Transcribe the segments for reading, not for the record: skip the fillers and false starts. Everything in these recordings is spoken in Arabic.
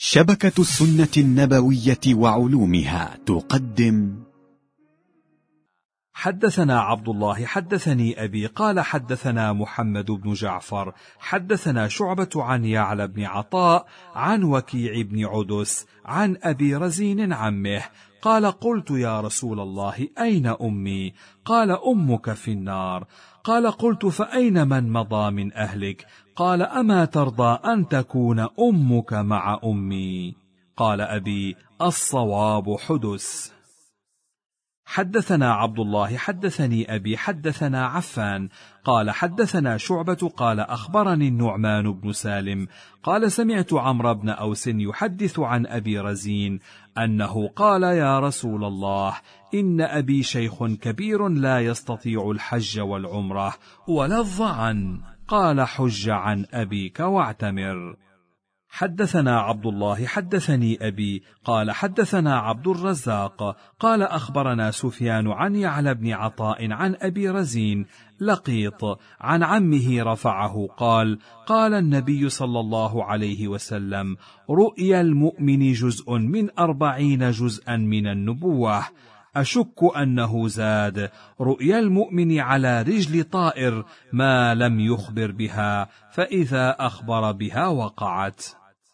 شبكة السنة النبوية وعلومها تقدم. حدثنا عبد الله حدثني أبي قال حدثنا محمد بن جعفر حدثنا شعبة عن يعلى بن عطاء عن وكيع بن عدس عن أبي رزين عمه قال: قلت يا رسول الله أين أمي؟ قال: أمك في النار. قال: قلت فأين من مضى من أهلك؟ قال: أما ترضى أن تكون أمك مع أمي؟ قال أبي: الصواب حدث. حدثنا عبد الله حدثني أبي حدثنا عفان قال حدثنا شعبة قال أخبرني النعمان بن سالم قال: سمعت عمرو بن أوس يحدث عن أبي رزين أنه قال: يا رسول الله، إن أبي شيخ كبير لا يستطيع الحج والعمرة ولا الظعن. قال: حج عن أبيك واعتمر. حدثنا عبد الله حدثني أبي قال حدثنا عبد الرزاق قال أخبرنا سفيان عن يعلى بن عطاء عن أبي رزين لقيط عن عمه رفعه قال: قال النبي صلى الله عليه وسلم: رؤيا المؤمن جزء من 40 جزءا من النبوة. أشك أنه زاد: رؤيا المؤمن على رجل طائر ما لم يخبر بها، فإذا أخبر بها وقعت.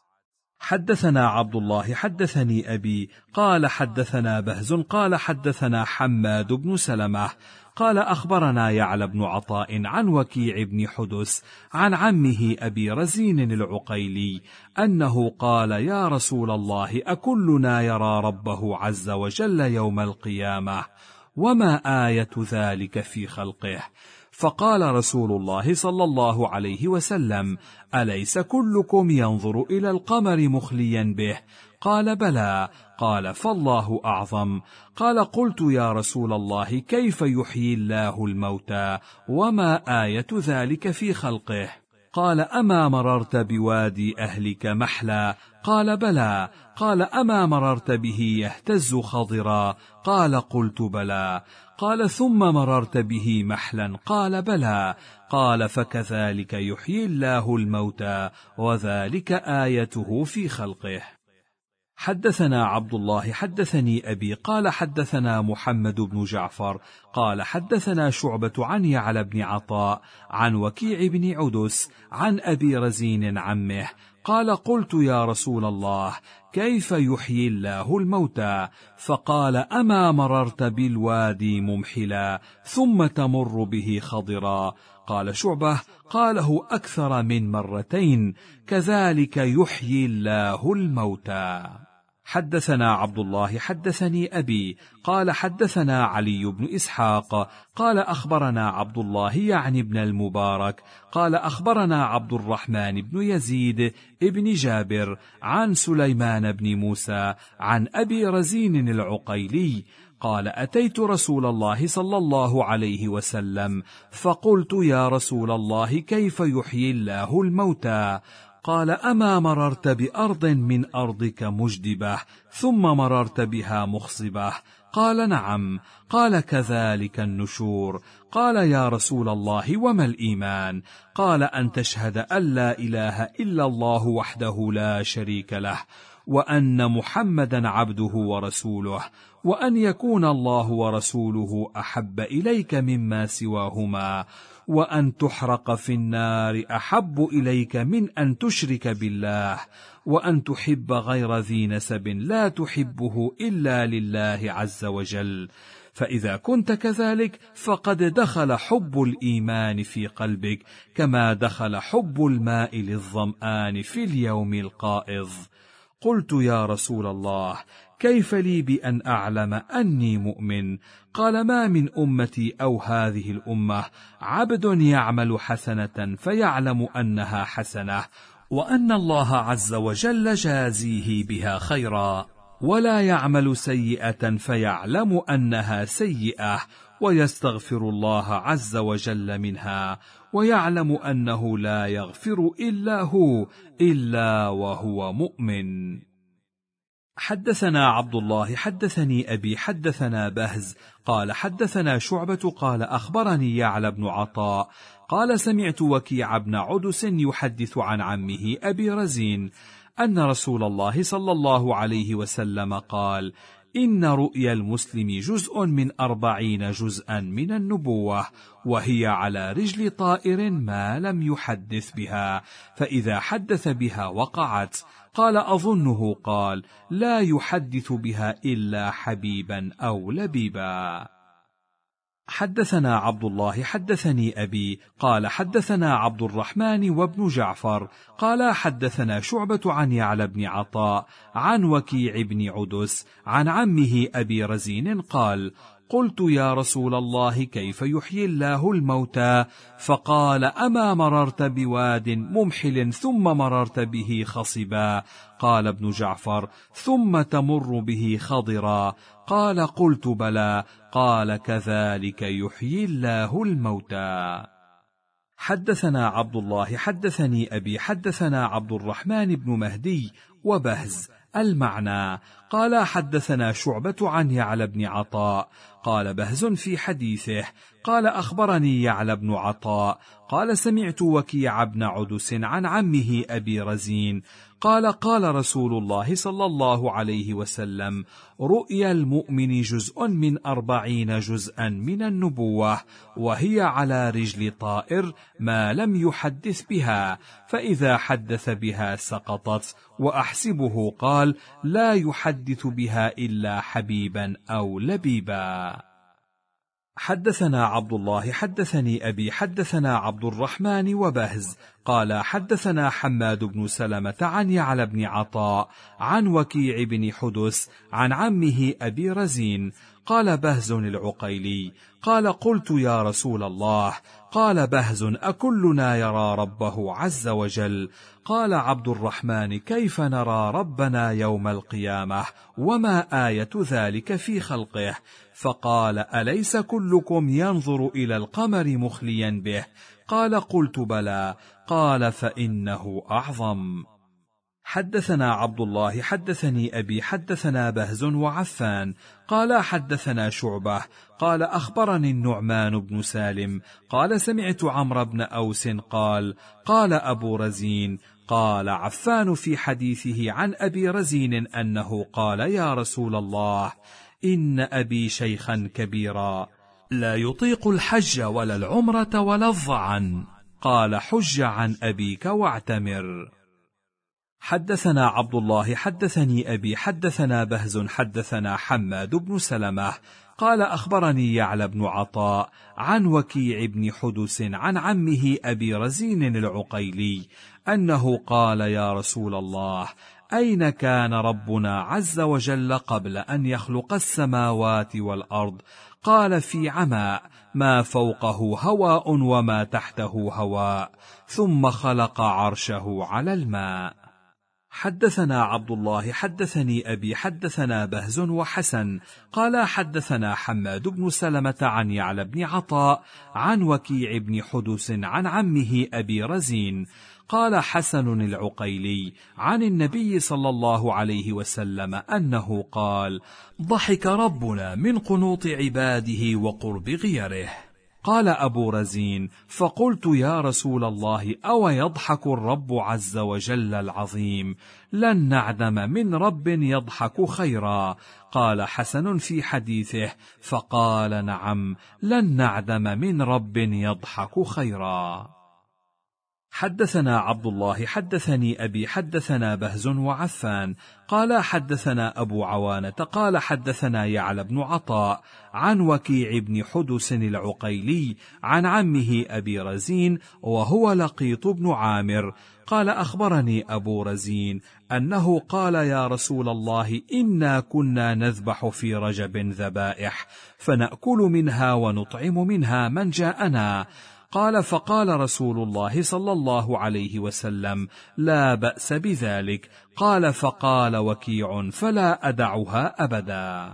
حدثنا عبد الله حدثني أبي قال حدثنا بهز قال حدثنا حماد بن سلمة قال أخبرنا يعلى بن عطاء عن وكيع بن حدس عن عمه أبي رزين العقيلي أنه قال: يا رسول الله، أكلنا يرى ربه عز وجل يوم القيامة؟ وما آية ذلك في خلقه؟ فقال رسول الله صلى الله عليه وسلم: أليس كلكم ينظر إلى القمر مخليا به؟ قال: بلى. قال: فالله أعظم. قال: قلت يا رسول الله، كيف يحيي الله الموتى؟ وما آية ذلك في خلقه؟ قال: أما مررت بوادي أهلك محلا؟ قال: بلى. قال: أما مررت به يهتز خضرا؟ قال: قلت بلى. قال: ثم مررت به محلا؟ قال: بلى. قال: فكذلك يحيي الله الموتى، وذلك آيته في خلقه. حدثنا عبد الله حدثني أبي قال حدثنا محمد بن جعفر قال حدثنا شعبة عن يعلى بن عطاء عن وكيع بن عدس عن أبي رزين عمه قال: قلت يا رسول الله، كيف يحيي الله الموتى؟ فقال: أما مررت بالوادي ممحلا ثم تمر به خضرا؟ قال شعبة: قاله أكثر من مرتين، كذلك يحيي الله الموتى. حدثنا عبد الله حدثني أبي قال حدثنا علي بن إسحاق قال أخبرنا عبد الله يعني ابن المبارك قال أخبرنا عبد الرحمن بن يزيد ابن جابر عن سليمان بن موسى عن أبي رزين العقيلي قال: أتيت رسول الله صلى الله عليه وسلم فقلت: يا رسول الله، كيف يحيي الله الموتى؟ قال: أما مررت بأرض من أرضك مجدبة ثم مررت بها مخصبة؟ قال: نعم. قال: كذلك النشور. قال: يا رسول الله، وما الإيمان؟ قال: أن تشهد أن لا إله إلا الله وحده لا شريك له، وأن محمدا عبده ورسوله، وأن يكون الله ورسوله أحب إليك مما سواهما، وأن تحرق في النار أحب إليك من أن تشرك بالله، وأن تحب غير ذي نسب لا تحبه إلا لله عز وجل. فإذا كنت كذلك فقد دخل حب الإيمان في قلبك كما دخل حب الماء للظمآن في اليوم القائض. قلت: يا رسول الله، كيف لي بأن أعلم أني مؤمن؟ قال: ما من أمتي أو هذه الأمة عبد يعمل حسنة فيعلم أنها حسنة وأن الله عز وجل جازيه بها خيرا، ولا يعمل سيئة فيعلم أنها سيئة ويستغفر الله عز وجل منها، ويعلم أنه لا يغفر إلا هو إلا وهو مؤمن. حدثنا عبد الله حدثني أبي حدثنا بهز قال حدثنا شعبة قال أخبرني يعلى بن عطاء قال سمعت وكيع بن عدس يحدث عن عمه أبي رزين أن رسول الله صلى الله عليه وسلم قال: إن رؤيا المسلم جزء من 40 جزءا من النبوة، وهي على رجل طائر ما لم يحدث بها، فإذا حدث بها وقعت. قال: أظنه قال: لا يحدث بها إلا حبيبا أو لبيبا. حدثنا عبد الله حدثني أبي قال حدثنا عبد الرحمن وابن جعفر قال حدثنا شعبة عن يعلى بن عطاء عن وكيع بن عدس عن عمه أبي رزين قال: قلت: يا رسول الله، كيف يحيي الله الموتى؟ فقال: أما مررت بواد ممحل ثم مررت به خصبا؟ قال ابن جعفر: ثم تمر به خضرا؟ قال: قلت: بلى. قال: كذلك يحيي الله الموتى. حدثنا عبد الله حدثني أبي حدثنا عبد الرحمن بن مهدي وبهز المعنى. قال حدثنا شعبة عن يعلى بن عطاء قال بهز في حديثه قال: أخبرني يعلى بن عطاء قال: سمعت وكيع بن عدس عن عمه أبي رزين قال: قال رسول الله صلى الله عليه وسلم: رؤيا المؤمن جزء من 40 جزءا من النبوة، وهي على رجل طائر ما لم يحدث بها، فإذا حدث بها سقطت، وأحسبه قال: لا يحدث بها إلا حبيبا أو لبيبا. حدثنا عبد الله حدثني أبي حدثنا عبد الرحمن وبهز قال حدثنا حماد بن سلمة عن يعلى بن عطاء عن وكيع بن حدس عن عمه أبي رزين قال بهز العقيلي قال: قلت: يا رسول الله. قال بهز: أكلنا يرى ربه عز وجل؟ قال عبد الرحمن: كيف نرى ربنا يوم القيامة؟ وما آية ذلك في خلقه؟ فقال: أليس كلكم ينظر إلى القمر مخليا به؟ قال: قلت: بلى. قال: فإنه أعظم. حدثنا عبد الله حدثني أبي حدثنا بهز وعفان قال حدثنا شعبة قال: أخبرني النعمان بن سالم قال: سمعت عمرو بن أوس قال: قال أبو رزين: قال عفان في حديثه عن أبي رزين أنه قال: يا رسول الله، إن أبي شيخا كبيرا لا يطيق الحج ولا العمرة ولا الظعن. قال: حج عن أبيك واعتمر. حدثنا عبد الله حدثني أبي حدثنا بهز حدثنا حماد بن سلمة قال: أخبرني يعلى بن عطاء عن وكيع بن حدس عن عمه أبي رزين العقيلي أنه قال: يا رسول الله، أين كان ربنا عز وجل قبل أن يخلق السماوات والأرض؟ قال: في عماء، ما فوقه هواء وما تحته هواء، ثم خلق عرشه على الماء. حدثنا عبد الله حدثني أبي حدثنا بهز وحسن قال حدثنا حماد بن سلمة عن يعلى بن عطاء عن وكيع بن حدس عن عمه أبي رزين قال حسن العقيلي عن النبي صلى الله عليه وسلم أنه قال: ضحك ربنا من قنوط عباده وقرب غيره. قال أبو رزين: فقلت: يا رسول الله، أو يضحك الرب عز وجل العظيم؟ لن نعدم من رب يضحك خيرا. قال حسن في حديثه: فقال: نعم، لن نعدم من رب يضحك خيرا. حدثنا عبد الله حدثني أبي حدثنا بهز وعفان قال حدثنا أبو عوانة قال حدثنا يعلى بن عطاء عن وكيع بن حدس العقيلي عن عمه أبي رزين وهو لقيط بن عامر قال: أخبرني أبو رزين أنه قال: يا رسول الله، إنا كنا نذبح في رجب ذبائح، فنأكل منها ونطعم منها من جاءنا. قال: فقال رسول الله صلى الله عليه وسلم: لا بأس بذلك. قال: فقال وكيع: فلا أدعها أبدا.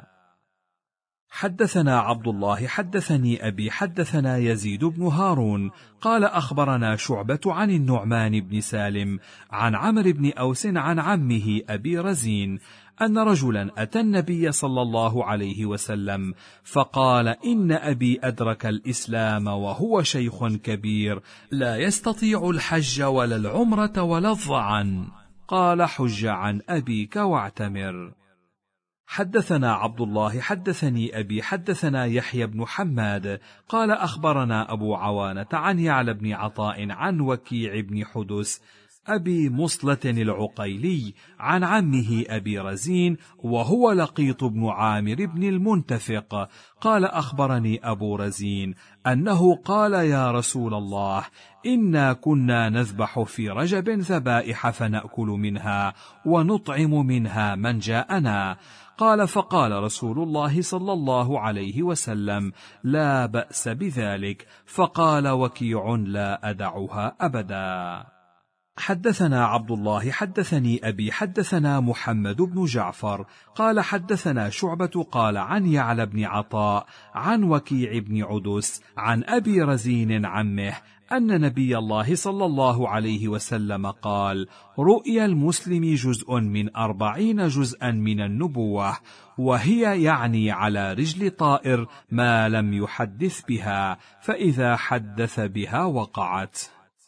حدثنا عبد الله حدثني أبي حدثنا يزيد بن هارون قال: أخبرنا شعبة عن النعمان بن سالم عن عمرو بن أوس عن عمه أبي رزين أن رجلا أتى النبي صلى الله عليه وسلم فقال: إن أبي أدرك الإسلام وهو شيخ كبير لا يستطيع الحج ولا العمرة ولا الظعن. قال: حج عن أبيك واعتمر. حدثنا عبد الله حدثني أبي حدثنا يحيى بن حماد قال: أخبرنا أبو عوانة عن يعلى بن عطاء عن وكيع بن حدس أبي مصلة العقيلي عن عمه أبي رزين وهو لقيط بن عامر بن المنتفق قال: أخبرني أبو رزين أنه قال: يا رسول الله، إنا كنا نذبح في رجب ذبائح فنأكل منها ونطعم منها من جاءنا. قال: فقال رسول الله صلى الله عليه وسلم: لا بأس بذلك. فقال وكيع: لا أدعها أبدا. حدثنا عبد الله حدثني أبي حدثنا محمد بن جعفر قال: حدثنا شعبة قال عن يعلى بن عطاء عن وكيع بن عدس عن أبي رزين عمه أن نبي الله صلى الله عليه وسلم قال: رؤيا المسلم جزء من 40 جزءا من النبوة، وهي يعني على رجل طائر ما لم يحدث بها، فإذا حدث بها وقعت.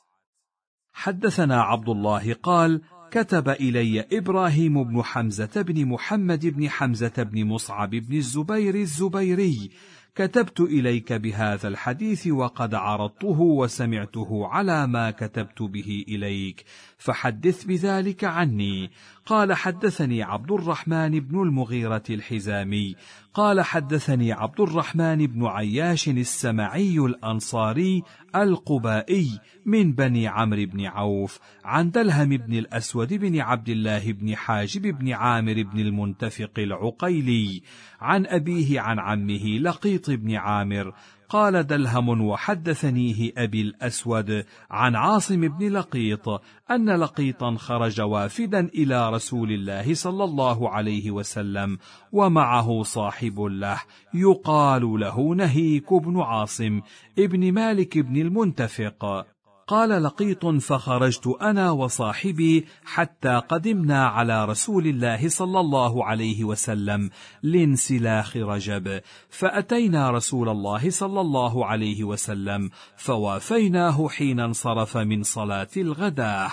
حدثنا عبد الله قال: كتب إلي إبراهيم بن حمزة بن محمد بن حمزة بن مصعب بن الزبير الزبيري: كتبت إليك بهذا الحديث وقد عرضته وسمعته على ما كتبت به إليك، فحدث بذلك عني. قال: حدثني عبد الرحمن بن المغيرة الحزامي قال: حدثني عبد الرحمن بن عياش السمعي الأنصاري القبائي من بني عمرو بن عوف عن دلهم بن الأسود بن عبد الله بن حاجب بن عامر بن المنتفق العقيلي عن أبيه عن عمه لقيط بن عامر قال: دلهم وحدثنيه أبي الأسود عن عاصم بن لقيط أن لقيطا خرج وافدا إلى رسول الله صلى الله عليه وسلم ومعه صاحب له يقال له نهيك بن عاصم ابن مالك بن المنتفق. قال لقيط: فخرجت أنا وصاحبي حتى قدمنا على رسول الله صلى الله عليه وسلم لانسلاخ رجب، فأتينا رسول الله صلى الله عليه وسلم فوافيناه حين انصرف من صلاة الغداة،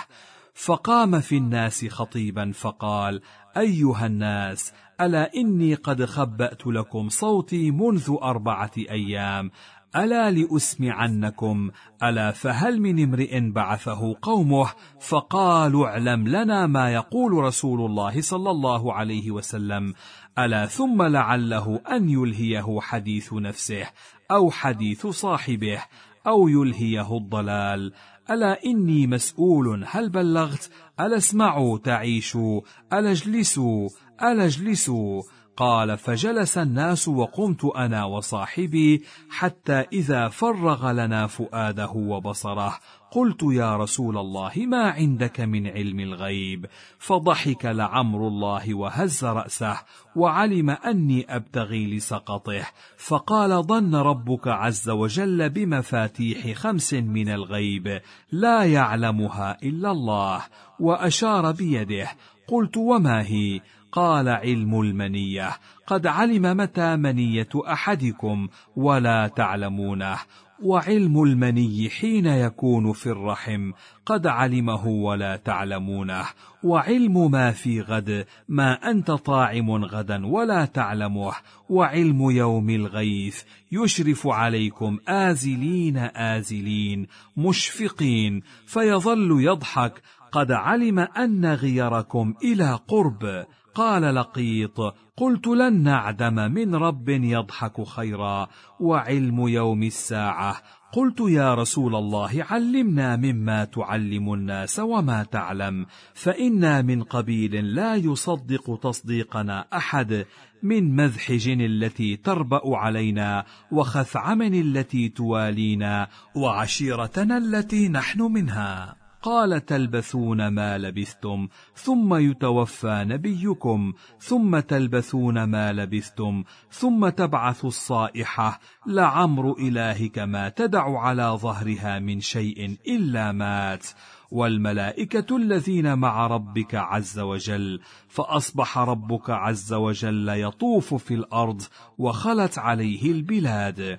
فقام في الناس خطيبا فقال: أيها الناس، ألا إني قد خبأت لكم صوتي منذ 4 أيام، ألا لأسمعنكم؟ ألا فهل من امرئ بعثه قومه فقالوا: اعلم لنا ما يقول رسول الله صلى الله عليه وسلم، ألا ثم لعله أن يلهيه حديث نفسه أو حديث صاحبه أو يلهيه الضلال. ألا إني مسؤول، هل بلغت؟ ألا اسمعوا تعيشوا، ألا اجلسوا، ألا اجلسوا. قال: فجلس الناس وقمت أنا وصاحبي حتى إذا فرغ لنا فؤاده وبصره قلت: يا رسول الله، ما عندك من علم الغيب؟ فضحك لعمر الله وهز رأسه وعلم أني أبتغي لسقطه، فقال: ظن ربك عز وجل بمفاتيح 5 من الغيب لا يعلمها إلا الله، وأشار بيده. قلت: وما هي؟ قال: علم المنية، قد علم متى منية أحدكم ولا تعلمونه، وعلم المني حين يكون في الرحم قد علمه ولا تعلمونه، وعلم ما في غد ما أنت طاعم غدا ولا تعلمه، وعلم يوم الغيث يشرف عليكم آزلين آزلين مشفقين، فيظل يضحك: قد علم أن غيركم إلى قرب. قال لقيط: قلت: لن نعدم من رب يضحك خيرا. وعلم يوم الساعة؟ قلت: يا رسول الله، علمنا مما تعلم الناس وما تعلم، فإنا من قبيل لا يصدق تصديقنا أحد، من مذحج التي تربأ علينا، وخثعم التي توالينا، وعشيرتنا التي نحن منها. قال: تلبثون ما لبثتم، ثم يتوفى نبيكم، ثم تلبثون ما لبثتم، ثم تبعث الصائحة: لعمر إلهك ما تدع على ظهرها من شيء إلا مات. والملائكة الذين مع ربك عز وجل. فأصبح ربك عز وجل يطوف في الأرض وخلت عليه البلاد،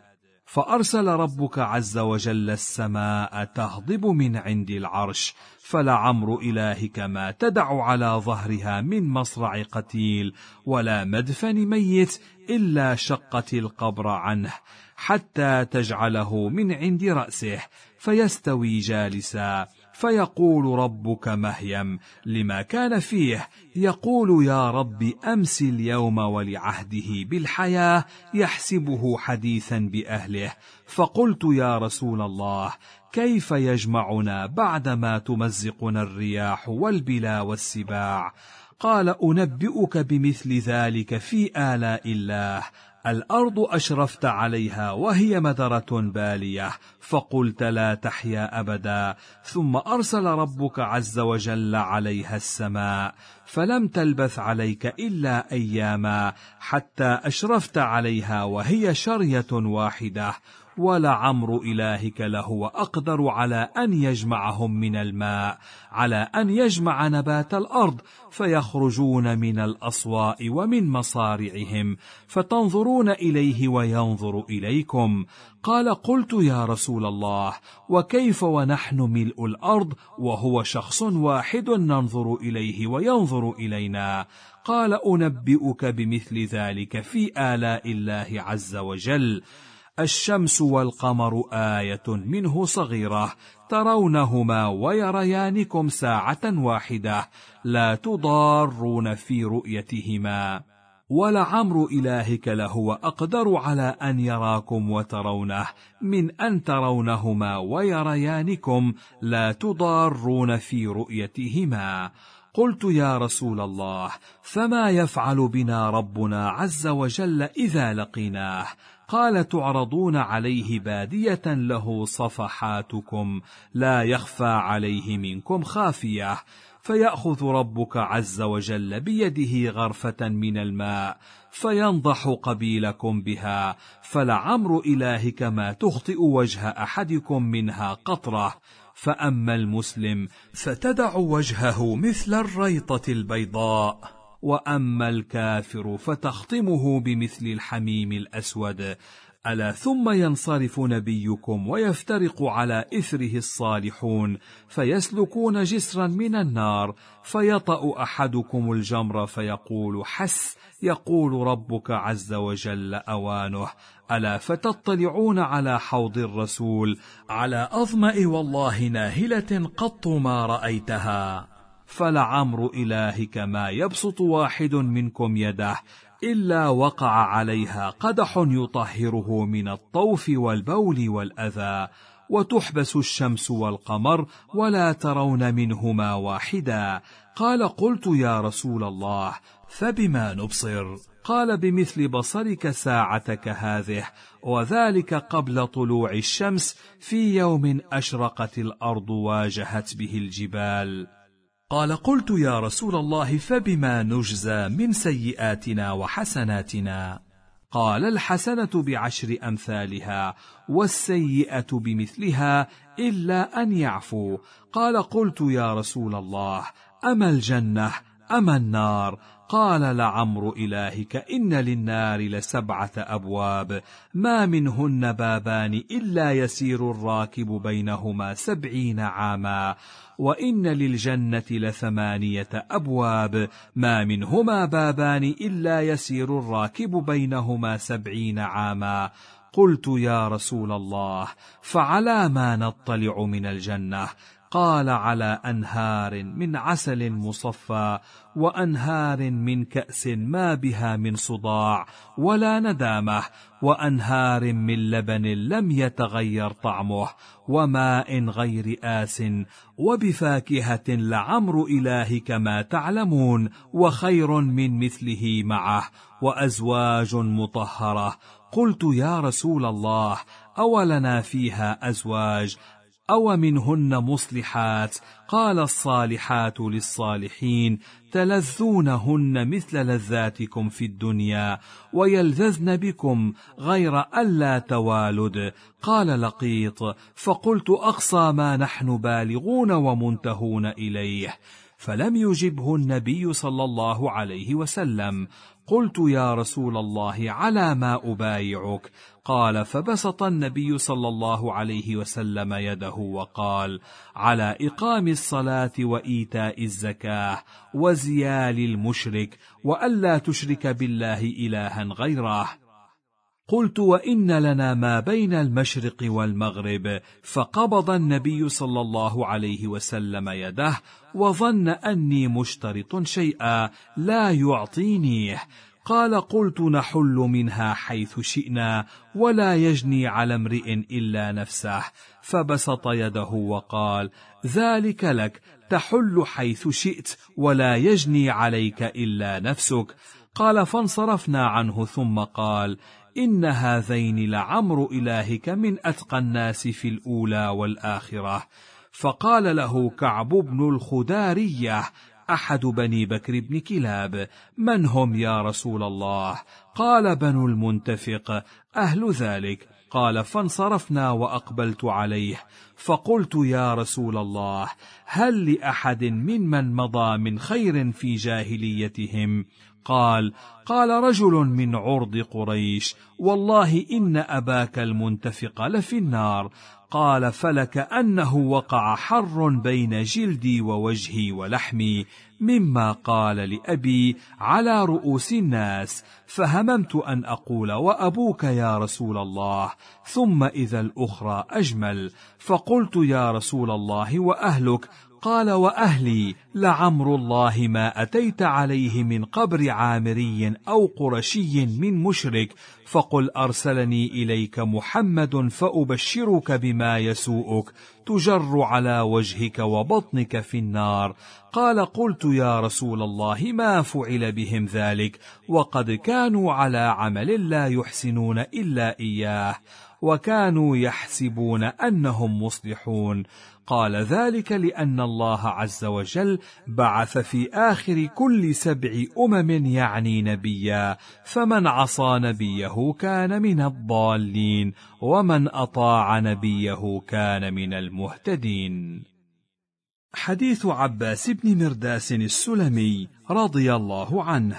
فأرسل ربك عز وجل السماء تهضب من عند العرش، فلعمر إلهك ما تدع على ظهرها من مصرع قتيل ولا مدفن ميت إلا شقت القبر عنه، حتى تجعله من عند رأسه فيستوي جالسا، فيقول ربك مهيم لما كان فيه، يقول يا رب أمس اليوم ولعهده بالحياة يحسبه حديثا بأهله. فقلت يا رسول الله كيف يجمعنا بعدما تمزقنا الرياح والبلا والسباع؟ قال أنبئك بمثل ذلك في آلاء الله. الأرض أشرفت عليها وهي مدرة بالية، فقلت لا تحيا أبدا، ثم أرسل ربك عز وجل عليها السماء، فلم تلبث عليك إلا أياما حتى أشرفت عليها وهي شرية واحدة. ولعمر إلهك لهو أقدر على أن يجمعهم من الماء، على أن يجمع نبات الأرض، فيخرجون من الأصواء ومن مصارعهم، فتنظرون إليه وينظر إليكم. قال قلت يا رسول الله وكيف ونحن ملء الأرض وهو شخص واحد ننظر إليه وينظر إلينا؟ قال أنبئك بمثل ذلك في آلاء الله عز وجل. الشمس والقمر آية منه صغيرة ترونهما ويريانكم ساعة واحدة لا تضارون في رؤيتهما. ولعمر إلهك لهو أقدر على أن يراكم وترونه من أن ترونهما ويريانكم لا تضارون في رؤيتهما. قلت يا رسول الله فما يفعل بنا ربنا عز وجل إذا لقيناه؟ قال تعرضون عليه بادية له صفحاتكم لا يخفى عليه منكم خافية، فيأخذ ربك عز وجل بيده غرفة من الماء فينضح قبيلكم بها، فلعمر إلهك ما تخطئ وجه أحدكم منها قطرة. فأما المسلم فتدع وجهه مثل الريطة البيضاء، وأما الكافر فتخطمه بمثل الحميم الأسود. ألا ثم ينصرف نبيكم ويفترق على إثره الصالحون فيسلكون جسرا من النار، فيطأ أحدكم الجمر فيقول حس، يقول ربك عز وجل أوانه. ألا فتطلعون على حوض الرسول على أظمأ والله ناهلة قط ما رأيتها. فلعمر إلهك ما يبسط واحد منكم يده إلا وقع عليها قدح يطهره من الطوف والبول والأذى، وتحبس الشمس والقمر ولا ترون منهما واحدا. قال قلت يا رسول الله فبما نبصر؟ قال بمثل بصرك ساعتك هذه، وذلك قبل طلوع الشمس في يوم أشرقت الأرض واجهت به الجبال. قال قلت يا رسول الله فبما نجزى من سيئاتنا وحسناتنا؟ قال الحسنة بعشر أمثالها والسيئة بمثلها إلا أن يعفو. قال قلت يا رسول الله أما الجنة أما النار؟ قال لعمر إلهك إن للنار ل7 أبواب ما منهن بابان إلا يسير الراكب بينهما 70 عاما، وإن للجنة ل8 أبواب ما منهما بابان إلا يسير الراكب بينهما 70 عاما. قلت يا رسول الله فعلى ما نطلع من الجنة؟ قال على أنهار من عسل مصفى وأنهار من كأس ما بها من صداع ولا ندامة، وأنهار من لبن لم يتغير طعمه وماء غير آس، وبفاكهة لعمر إلهك ما تعلمون وخير من مثله معه، وأزواج مطهرة. قلت يا رسول الله أولنا فيها أزواج أو منهن مصلحات؟ قال الصالحات للصالحين تلذونهن مثل لذاتكم في الدنيا ويلذذن بكم غير ألا توالد. قال لقيط فقلت أقصى ما نحن بالغون ومنتهون إليه. فلم يجبه النبي صلى الله عليه وسلم. قلت يا رسول الله على ما أبايعك؟ قال: فبسط النبي صلى الله عليه وسلم يده وقال: على إقام الصلاة وإيتاء الزكاة وزيال المشرك وألا تشرك بالله إلها غيره. قلت: وإن لنا ما بين المشرق والمغرب. فقبض النبي صلى الله عليه وسلم يده وظن أني مشترط شيئا لا يعطينيه. قال: قلت: نحل منها حيث شئنا ولا يجني على امرئ إلا نفسه. فبسط يده وقال: ذلك لك، تحل حيث شئت ولا يجني عليك إلا نفسك. قال: فانصرفنا عنه ثم قال: إن هذين لعمر إلهك من أتقى الناس في الأولى والآخرة. فقال له كعب بن الخدارية أحد بني بكر بن كلاب: من هم يا رسول الله؟ قال: بنو المنتفق، أهل ذلك. قال: فانصرفنا وأقبلت عليه فقلت: يا رسول الله، هل لأحد ممن مضى من خير في جاهليتهم؟ قال: رجل من عرض قريش: والله إن أباك المنتفق لفي النار. قال: فلك أنه وقع حر بين جلدي ووجهي ولحمي مما قال لأبي على رؤوس الناس، فهممت أن أقول: وأبوك يا رسول الله، ثم إذا الأخرى أجمل. فقلت: يا رسول الله، وأهلك؟ قال: وأهلي لعمر الله ما أتيت عليه من قبر عامري أو قرشي من مشرك، فقل: أرسلني إليك محمد فأبشرك بما يسوءك، تجر على وجهك وبطنك في النار. قال: قلت: يا رسول الله، ما فعل بهم ذلك؟ وقد كانوا على عمل لا يحسنون إلا إياه، وكانوا يحسبون أنهم مصلحون. قال: ذلك لأن الله عز وجل بعث في آخر كل 7 أمم يعني نبيا، فمن عصى نبيه كان من الضالين، ومن أطاع نبيه كان من المهتدين. حديث عباس بن مرداس السلمي رضي الله عنه.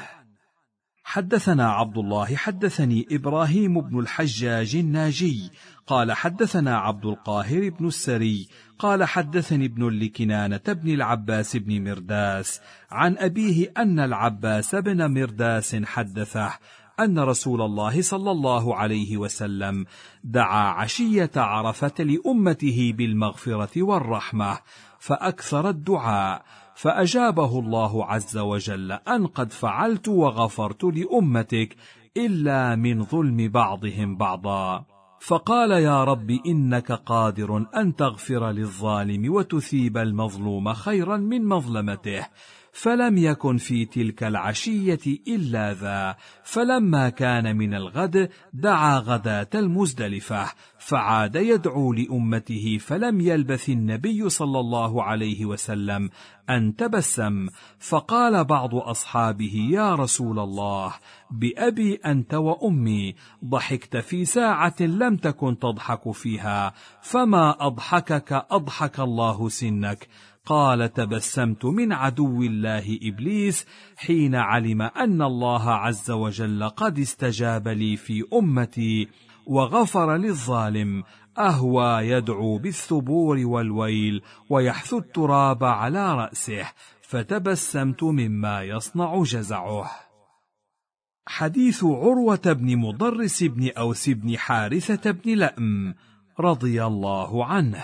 حدثنا عبد الله حدثني إبراهيم بن الحجاج الناجي قال: حدثنا عبد القاهر بن السري قال: حدثني ابن لكنانة بن العباس بن مرداس عن أبيه أن العباس بن مرداس حدثه أن رسول الله صلى الله عليه وسلم دعا عشية عرفة لأمته بالمغفرة والرحمة، فأكثر الدعاء، فأجابه الله عز وجل أن قد فعلت وغفرت لأمتك إلا من ظلم بعضهم بعضا. فقال: يا رب، إنك قادر أن تغفر للظالم وتثيب المظلوم خيرا من مظلمته. فلم يكن في تلك العشية إلا ذا. فلما كان من الغد دعا غداة المزدلفة، فعاد يدعو لأمته، فلم يلبث النبي صلى الله عليه وسلم أن تبسم، فقال بعض أصحابه: يا رسول الله، بأبي أنت وأمي، ضحكت في ساعة لم تكن تضحك فيها، فما أضحكك أضحك الله سنك. قال: تبسمت من عدو الله إبليس حين علم أن الله عز وجل قد استجاب لي في أمتي وغفر للظالم، أهوى يدعو بالثبور والويل ويحث التراب على رأسه، فتبسمت مما يصنع جزعه. حديث عروة بن مضرس بن أوس بن حارثة بن لأم رضي الله عنه.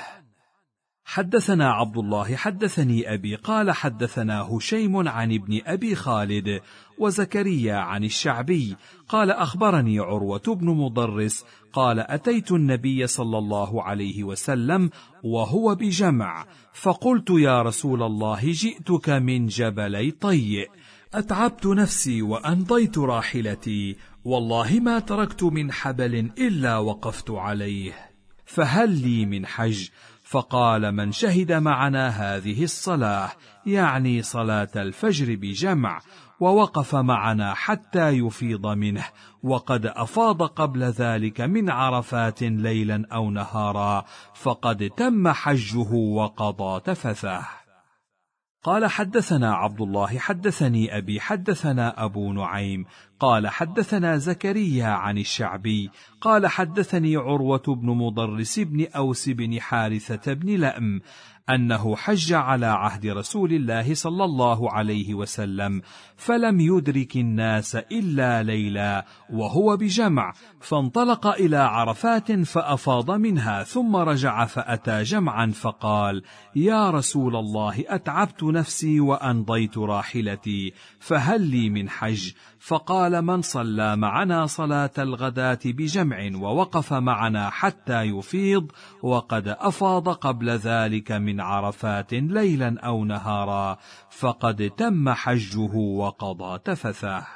حدثنا عبد الله حدثني أبي قال: حدثنا هشيم عن ابن أبي خالد وزكريا عن الشعبي قال: أخبرني عروة بن مضرس قال: أتيت النبي صلى الله عليه وسلم وهو بجمع، فقلت: يا رسول الله، جئتك من جبلي طيء، أتعبت نفسي وأنضيت راحلتي، والله ما تركت من حبل إلا وقفت عليه، فهل لي من حج؟ فقال: من شهد معنا هذه الصلاة، يعني صلاة الفجر بجمع، ووقف معنا حتى يفيض منه، وقد أفاض قبل ذلك من عرفات ليلا أو نهارا، فقد تم حجه وقضى تفثه. قال حدثنا عبد الله حدثني أبي حدثنا أبو نعيم قال حدثنا زكريا عن الشعبي قال حدثني عروة بن مضرس بن أوس بن حارثة بن لأم أنه حج على عهد رسول الله صلى الله عليه وسلم فلم يدرك الناس إلا ليلا وهو بجمع، فانطلق إلى عرفات فأفاض منها ثم رجع فأتى جمعا فقال: يا رسول الله أتعبت نفسي وأنضيت راحلتي فهل لي من حج؟ فقال: من صلى معنا صلاة الغداة بجمع ووقف معنا حتى يفيض وقد أفاض قبل ذلك من عرفات ليلا أو نهارا فقد تم حجه وقضى تفثه.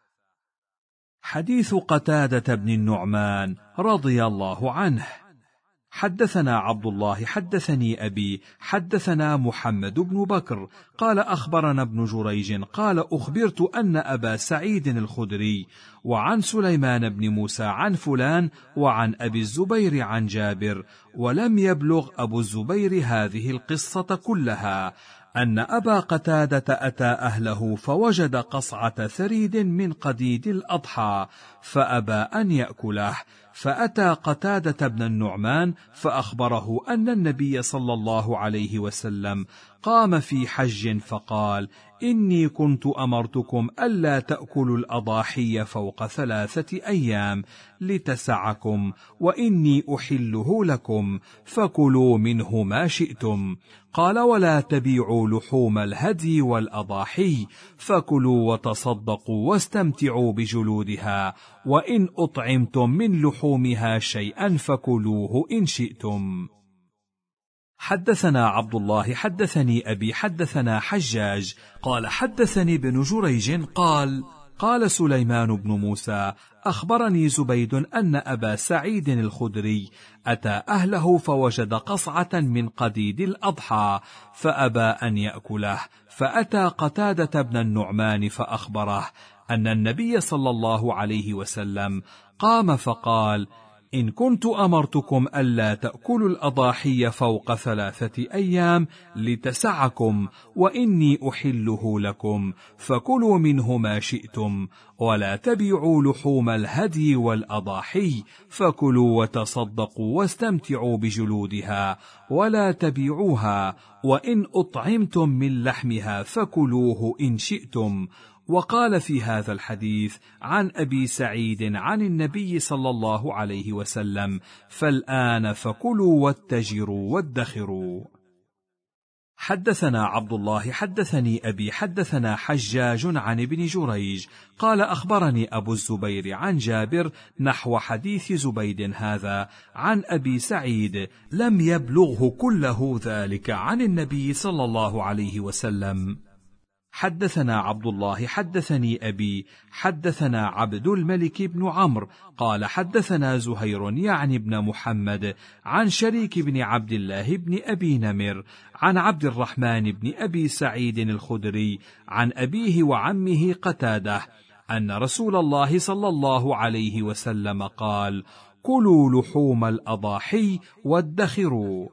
حديث قتادة بن النعمان رضي الله عنه: حدثنا عبد الله حدثني أبي حدثنا محمد بن بكر قال أخبرنا ابن جريج قال أخبرت أن أبا سعيد الخدري وعن سليمان بن موسى عن فلان وعن أبي الزبير عن جابر، ولم يبلغ أبو الزبير هذه القصة كلها، أن أبا قتادة أتى أهله فوجد قصعة ثريد من قديد الأضحى فأبى أن يأكله، فأتى قتادة بن النعمان فأخبره أن النبي صلى الله عليه وسلم قام في حج فقال: إني كنت أمرتكم ألا تأكلوا الأضاحي فوق 3 أيام لتسعكم، وإني أحله لكم فكلوا منه ما شئتم. قال: ولا تبيعوا لحوم الهدي والأضاحي فكلوا وتصدقوا واستمتعوا بجلودها، وإن أطعمتم من لحومها شيئا فكلوه إن شئتم. حدثنا عبد الله حدثني أبي حدثنا حجاج قال حدثني ابن جريج قال سليمان بن موسى أخبرني زبيد أن أبا سعيد الخدري أتى أهله فوجد قصعة من قديد الأضحى فأبى أن يأكله، فأتى قتادة بن النعمان فأخبره أن النبي صلى الله عليه وسلم قام فقال: إن كنت أمرتكم ألا تأكلوا الأضاحي فوق 3 أيام لتسعكم، وإني أحله لكم فكلوا منه ما شئتم، ولا تبيعوا لحوم الهدي والأضاحي فكلوا وتصدقوا واستمتعوا بجلودها، ولا تبيعوها، وإن أطعمتم من لحمها فكلوه إن شئتم. وقال في هذا الحديث عن أبي سعيد عن النبي صلى الله عليه وسلم: فالآن فكلوا واتجروا وادخروا. حدثنا عبد الله حدثني أبي حدثنا حجاج عن ابن جريج قال أخبرني أبو الزبير عن جابر نحو حديث زبيد هذا عن أبي سعيد، لم يبلغه كله ذلك عن النبي صلى الله عليه وسلم. حدثنا عبد الله حدثني أبي حدثنا عبد الملك بن عمرو قال حدثنا زهير يعني ابن محمد عن شريك بن عبد الله بن أبي نمر عن عبد الرحمن بن أبي سعيد الخدري عن أبيه وعمه قتادة أن رسول الله صلى الله عليه وسلم قال: كلوا لحوم الأضاحي وادخروا.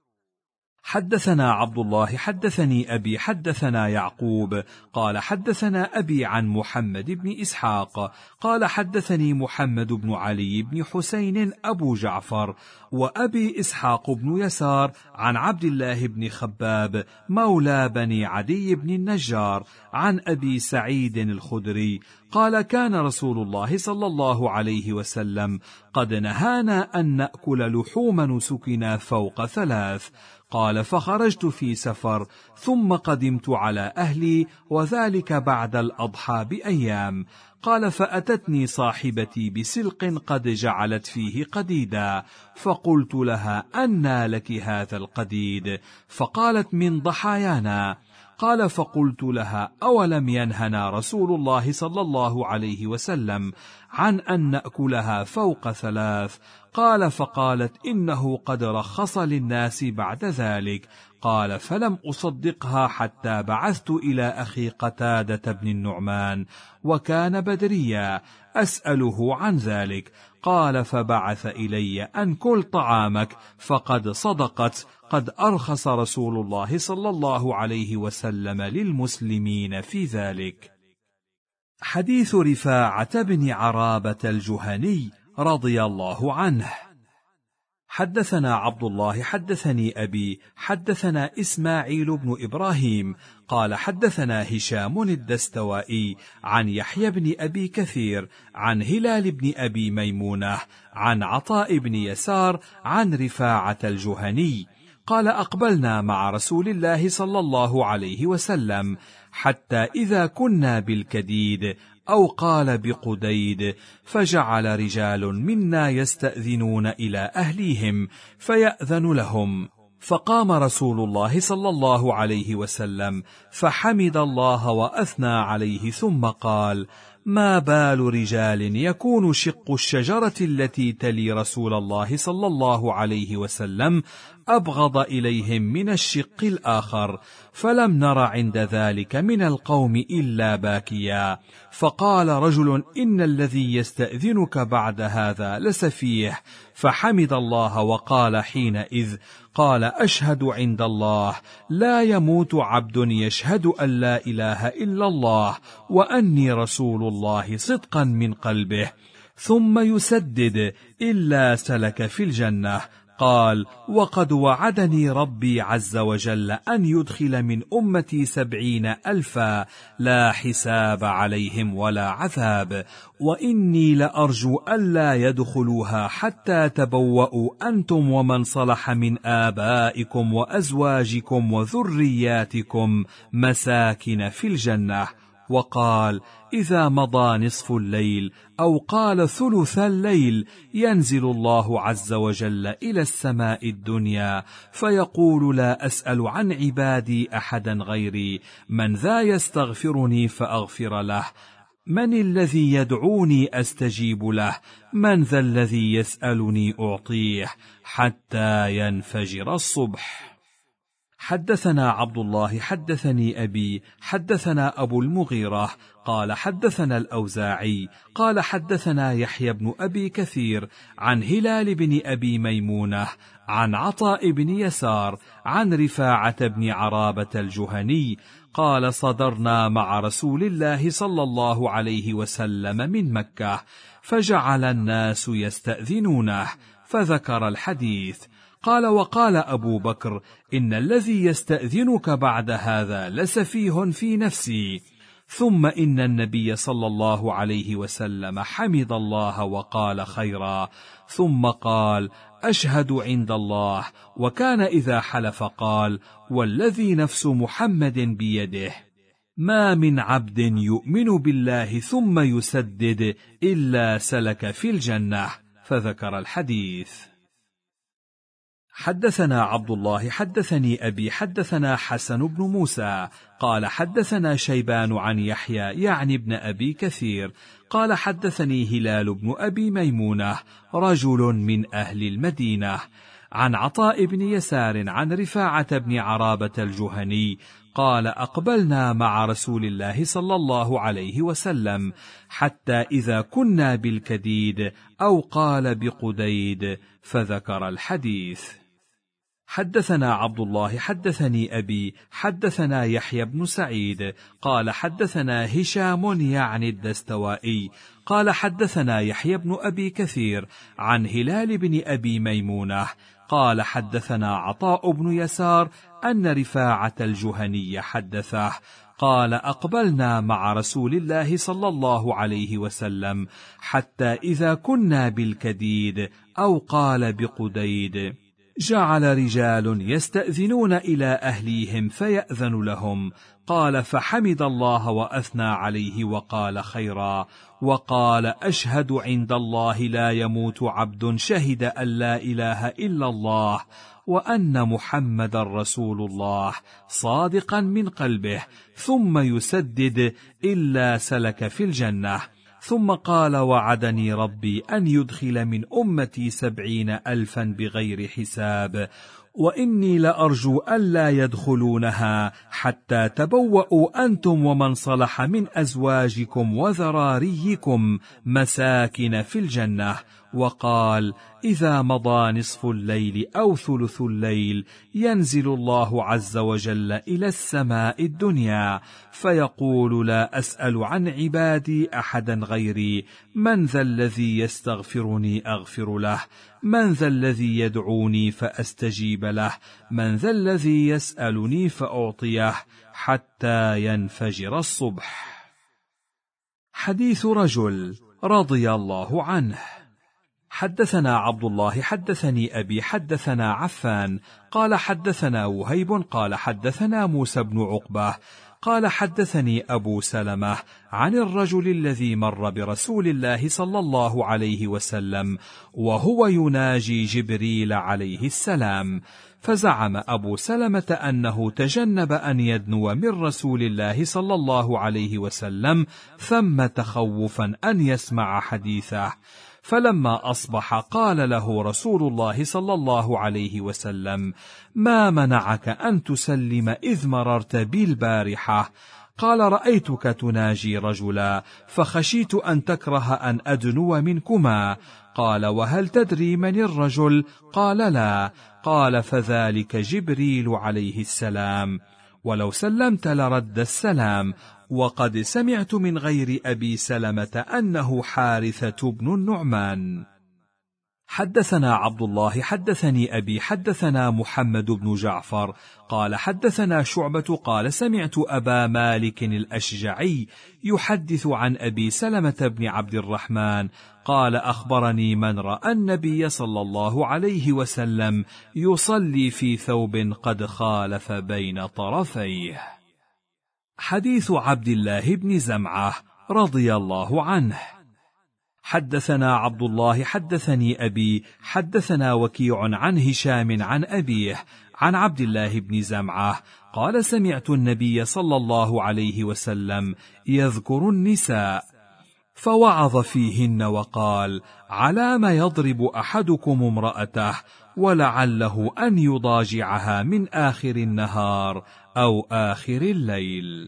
حدثنا عبد الله حدثني أبي حدثنا يعقوب قال حدثنا أبي عن محمد بن إسحاق قال حدثني محمد بن علي بن حسين أبو جعفر وأبي إسحاق بن يسار عن عبد الله بن خباب مولى بني عدي بن النجار عن أبي سعيد الخدري قال: كان رسول الله صلى الله عليه وسلم قد نهانا أن نأكل لحوم نسكنا فوق 3. قال: فخرجت في سفر ثم قدمت على أهلي وذلك بعد الأضحى بأيام. قال: فأتتني صاحبتي بسلق قد جعلت فيه قديدا، فقلت لها: أنى لك هذا القديد؟ فقالت: من ضحايانا. قال: فقلت لها: أولم ينهنا رسول الله صلى الله عليه وسلم عن أن نأكلها فوق 3؟ قال: فقالت: إنه قد رخص للناس بعد ذلك. قال: فلم أصدقها حتى بعثت إلى أخي قتادة بن النعمان، وكان بدريا، أسأله عن ذلك. قال: فبعث إلي أن كل طعامك، فقد صدقت، قد أرخص رسول الله صلى الله عليه وسلم للمسلمين في ذلك. حديث رفاعة بن عرابة الجهني رضي الله عنه. حدثنا عبد الله حدثني أبي حدثنا إسماعيل بن إبراهيم قال حدثنا هشام الدستوائي عن يحيى بن أبي كثير عن هلال بن أبي ميمونة عن عطاء بن يسار عن رفاعة الجهني قال: أقبلنا مع رسول الله صلى الله عليه وسلم حتى إذا كنا بالكديد أو قال بقديد، فجعل رجال منا يستأذنون إلى أهليهم فيأذن لهم، فقام رسول الله صلى الله عليه وسلم فحمد الله وأثنى عليه ثم قال: ما بال رجال يكون شق الشجرة التي تلي رسول الله صلى الله عليه وسلم أبغض إليهم من الشق الآخر، فلم نر عند ذلك من القوم إلا باكيا. فقال رجل: إن الذي يستأذنك بعد هذا لسفيه، فحمد الله وقال حينئذ: قال: أشهد عند الله لا يموت عبد يشهد أن لا إله إلا الله وأني رسول الله صدقا من قلبه، ثم يسدد إلا سلك في الجنة. قال: وقد وعدني ربي عز وجل أن يدخل من أمتي 70,000 لا حساب عليهم ولا عذاب، وإني لأرجو ألا يدخلوها حتى تبوأوا أنتم ومن صلح من آبائكم وأزواجكم وذرياتكم مساكن في الجنة. وقال: إذا مضى نصف الليل أو قال ثلث الليل ينزل الله عز وجل إلى السماء الدنيا فيقول: لا أسأل عن عبادي أحدا غيري، من ذا يستغفرني فأغفر له، من الذي يدعوني أستجيب له، من ذا الذي يسألني أعطيه، حتى ينفجر الصبح. حدثنا عبد الله حدثني أبي حدثنا أبو المغيرة قال حدثنا الأوزاعي قال حدثنا يحيى بن أبي كثير عن هلال بن أبي ميمونة عن عطاء بن يسار عن رفاعة بن عرابة الجهني قال: صدرنا مع رسول الله صلى الله عليه وسلم من مكة، فجعل الناس يستأذنونه، فذكر الحديث. قال: وقال أبو بكر: إن الذي يستأذنك بعد هذا لسفيه في نفسي. ثم إن النبي صلى الله عليه وسلم حمد الله وقال خيرا، ثم قال: أشهد عند الله. وكان إذا حلف قال: والذي نفس محمد بيده، ما من عبد يؤمن بالله ثم يسدد إلا سلك في الجنة، فذكر الحديث. حدثنا عبد الله حدثني أبي حدثنا حسن بن موسى قال حدثنا شيبان عن يحيى يعني ابن أبي كثير قال حدثني هلال بن أبي ميمونة رجل من أهل المدينة عن عطاء بن يسار عن رفاعة بن عرابة الجهني قال: أقبلنا مع رسول الله صلى الله عليه وسلم حتى إذا كنا بالكديد أو قال بقديد، فذكر الحديث. حدثنا عبد الله حدثني أبي حدثنا يحيى بن سعيد قال حدثنا هشام يعني الدستوائي قال حدثنا يحيى بن أبي كثير عن هلال بن أبي ميمونة قال حدثنا عطاء بن يسار أن رفاعة الجهني حدثه قال: أقبلنا مع رسول الله صلى الله عليه وسلم حتى إذا كنا بالكديد أو قال بقديد، جعل رجال يستأذنون إلى أهليهم فيأذن لهم. قال: فحمد الله وأثنى عليه وقال خيرا، وقال: أشهد عند الله لا يموت عبد شهد أن لا إله إلا الله وأن محمد رسول الله صادقا من قلبه، ثم يسدد إلا سلك في الجنة. ثم قال: وعدني ربي أن يدخل من أمتي 70,000 بغير حساب، وإني لأرجو ألا يدخلونها حتى تبوأوا أنتم ومن صلح من أزواجكم وذراريكم مساكن في الجنة. وقال: إذا مضى نصف الليل أو ثلث الليل ينزل الله عز وجل إلى السماء الدنيا فيقول: لا أسأل عن عبادي أحدا غيري، من ذا الذي يستغفرني أغفر له، من ذا الذي يدعوني فأستجيب له، من ذا الذي يسألني فأعطيه، حتى ينفجر الصبح. حديث رجل رضي الله عنه. حدثنا عبد الله حدثني أبي حدثنا عفان قال حدثنا وهيب قال حدثنا موسى بن عقبة قال حدثني أبو سلمة عن الرجل الذي مر برسول الله صلى الله عليه وسلم وهو يناجي جبريل عليه السلام، فزعم أبو سلمة أنه تجنب أن يدنو من رسول الله صلى الله عليه وسلم ثم تخوفا أن يسمع حديثه. فلما أصبح قال له رسول الله صلى الله عليه وسلم: ما منعك أن تسلم إذ مررت بالبارحة؟ قال: رأيتك تناجي رجلا فخشيت أن تكره أن أدنو منكما. قال: وهل تدري من الرجل؟ قال: لا. قال: فذلك جبريل عليه السلام، ولو سلمت لرد السلام. وقد سمعت من غير أبي سلمة أنه حارثة بن النعمان. حدثنا عبد الله حدثني أبي حدثنا محمد بن جعفر قال حدثنا شعبة قال سمعت أبا مالك الأشجعي يحدث عن أبي سلمة بن عبد الرحمن قال: أخبرني من رأى النبي صلى الله عليه وسلم يصلي في ثوب قد خالف بين طرفيه. حديث عبد الله بن زمعة رضي الله عنه. حدثنا عبد الله حدثني أبي حدثنا وكيع عن هشام عن أبيه عن عبد الله بن زمعة قال: سمعت النبي صلى الله عليه وسلم يذكر النساء فوعظ فيهن وقال: على ما يضرب أحدكم امرأته ولعله أن يضاجعها من آخر النهار أو آخر الليل.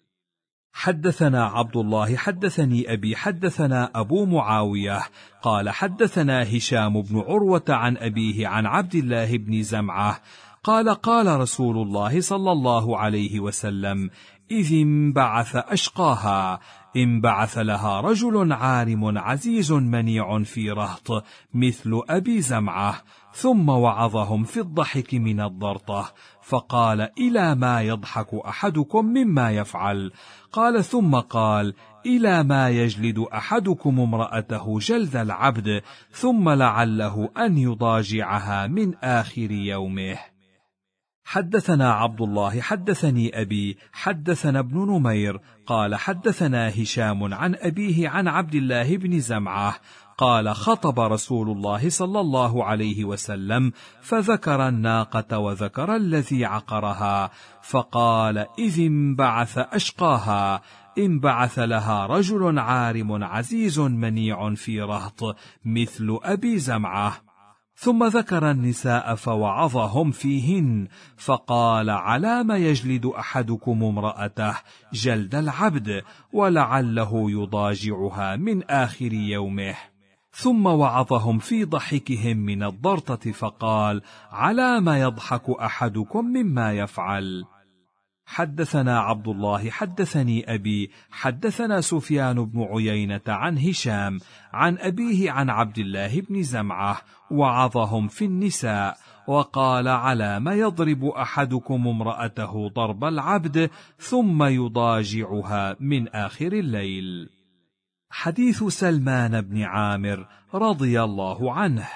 حدثنا عبد الله حدثني أبي حدثنا أبو معاوية قال حدثنا هشام بن عروة عن أبيه عن عبد الله بن زمعة قال: قال رسول الله صلى الله عليه وسلم: إذ انبعث أشقاها، انبعث لها رجل عارم عزيز منيع في رهط مثل أبي زمعة، ثم وعظهم في الضحك من الضرطة، فقال: إلى ما يضحك أحدكم مما يفعل؟ قال: ثم قال: إلى ما يجلد أحدكم امرأته جلد العبد، ثم لعله أن يضاجعها من آخر يومه. حدثنا عبد الله حدثني أبي حدثنا ابن نمير قال حدثنا هشام عن أبيه عن عبد الله بن زمعة قال: خطب رسول الله صلى الله عليه وسلم فذكر الناقة وذكر الذي عقرها، فقال: إذ انبعث أشقاها، انبعث لها رجل عارم عزيز منيع في رهط مثل أبي زمعة. ثم ذكر النساء فوعظهم فيهن، فقال: على ما يجلد أحدكم امرأته جلد العبد، ولعله يضاجعها من آخر يومه. ثم وعظهم في ضحكهم من الضرطة، فقال: على ما يضحك أحدكم مما يفعل؟ حدثنا عبد الله حدثني أبي حدثنا سفيان بن عيينة عن هشام عن أبيه عن عبد الله بن زمعة وعظهم في النساء، وقال: على ما يضرب أحدكم امرأته ضرب العبد ثم يضاجعها من آخر الليل. حديث سلمان بن عامر رضي الله عنه.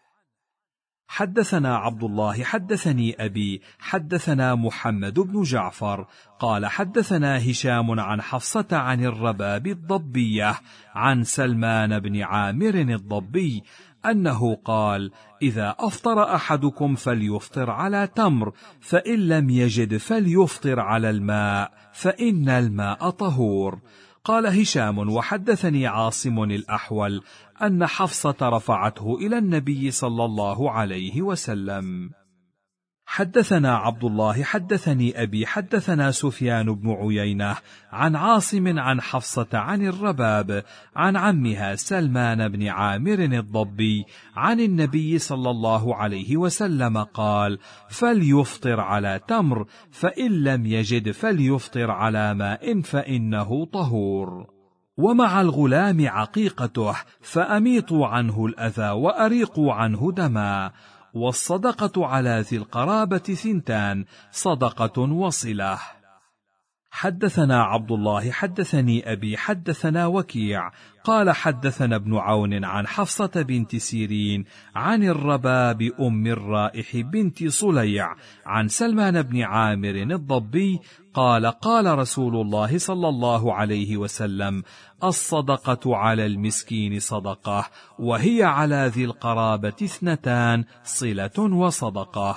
حدثنا عبد الله حدثني أبي حدثنا محمد بن جعفر قال حدثنا هشام عن حفصة عن الرباب الضبية عن سلمان بن عامر الضبي أنه قال: إذا أفطر أحدكم فليفطر على تمر، فإن لم يجد فليفطر على الماء، فإن الماء طهور. قال هشام: وحدثني عاصم الأحول أن حفصة رفعته إلى النبي صلى الله عليه وسلم. حدثنا عبد الله حدثني أبي حدثنا سفيان بن عيينة عن عاصم عن حفصة عن الرباب عن عمها سلمان بن عامر الضبي عن النبي صلى الله عليه وسلم قال: فليفطر على تمر، فإن لم يجد فليفطر على ماء فإنه طهور. ومع الغلام عقيقته، فأميطوا عنه الأذى وأريقوا عنه دما. والصدقة على ذي القرابة 2، صدقة وصلة. حدثنا عبد الله حدثني أبي حدثنا وكيع قال حدثنا ابن عون عن حفصة بنت سيرين عن الرباب أم الرائح بنت صليع عن سلمان بن عامر الضبي قال: قال رسول الله صلى الله عليه وسلم: الصدقة على المسكين صدقة، وهي على ذي القرابة 2، صلة وصدقة.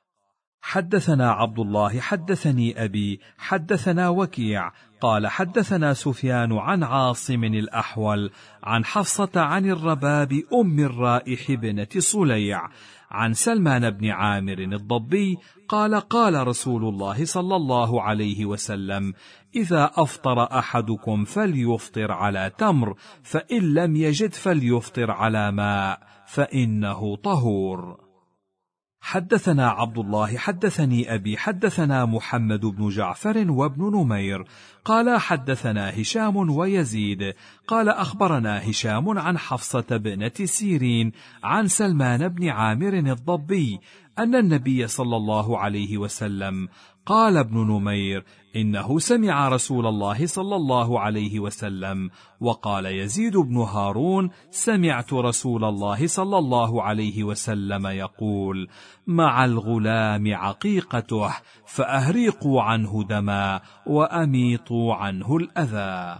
حدثنا عبد الله حدثني أبي حدثنا وكيع قال حدثنا سفيان عن عاصم الأحول عن حفصة عن الرباب أم الرائح بنت صليع عن سلمان بن عامر الضبي قال: قال رسول الله صلى الله عليه وسلم: إذا أفطر أحدكم فليفطر على تمر، فإن لم يجد فليفطر على ماء فإنه طهور. حدثنا عبد الله حدثني أبي حدثنا محمد بن جعفر وابن نمير قال حدثنا هشام ويزيد قال أخبرنا هشام عن حفصة بنت سيرين عن سلمان بن عامر الضبي أن النبي صلى الله عليه وسلم قال. ابن نمير: إنه سمع رسول الله صلى الله عليه وسلم. وقال يزيد بن هارون: سمعت رسول الله صلى الله عليه وسلم يقول: مع الغلام عقيقته، فأهريقوا عنه دما وأميطوا عنه الأذى.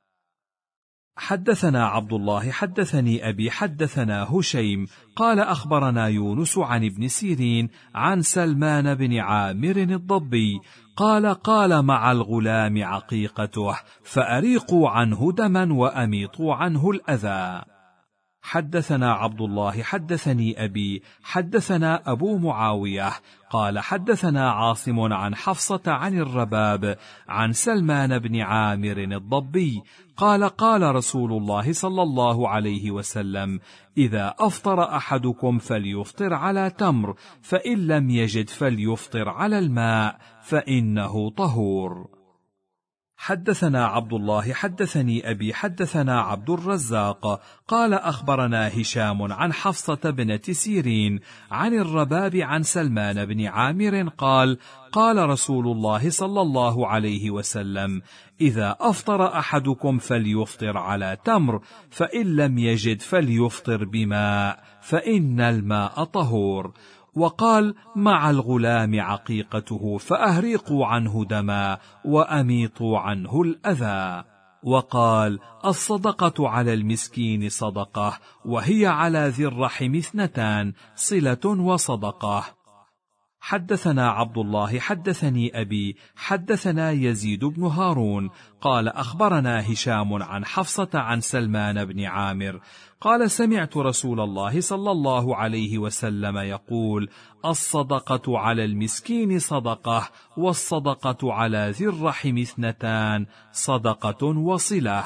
حدثنا عبد الله حدثني أبي حدثنا هشيم قال أخبرنا يونس عن ابن سيرين عن سلمان بن عامر الضبي قال: قال: مع الغلام عقيقته، فأريقوا عنه دما وأميطوا عنه الأذى. حدثنا عبد الله حدثني أبي حدثنا أبو معاوية قال حدثنا عاصم عن حفصة عن الرباب عن سلمان بن عامر الضبي قال: قال رسول الله صلى الله عليه وسلم: إذا أفطر أحدكم فليفطر على تمر، فإن لم يجد فليفطر على الماء فإنه طهور. حدثنا عبد الله حدثني أبي حدثنا عبد الرزاق قال أخبرنا هشام عن حفصة بنت سيرين عن الرباب عن سلمان بن عامر قال: قال رسول الله صلى الله عليه وسلم: إذا أفطر أحدكم فليفطر على تمر، فإن لم يجد فليفطر بماء، فإن الماء طهور. وقال: مع الغلام عقيقته، فأهريقوا عنه دما وأميطوا عنه الأذى. وقال: الصدقة على المسكين صدقة، وهي على ذي الرحم 2، صلة وصدقة. حدثنا عبد الله حدثني أبي حدثنا يزيد بن هارون قال أخبرنا هشام عن حفصة عن سلمان بن عامر قال: سمعت رسول الله صلى الله عليه وسلم يقول: الصدقة على المسكين صدقة، والصدقة على ذي الرحم 2، صدقة وصلة.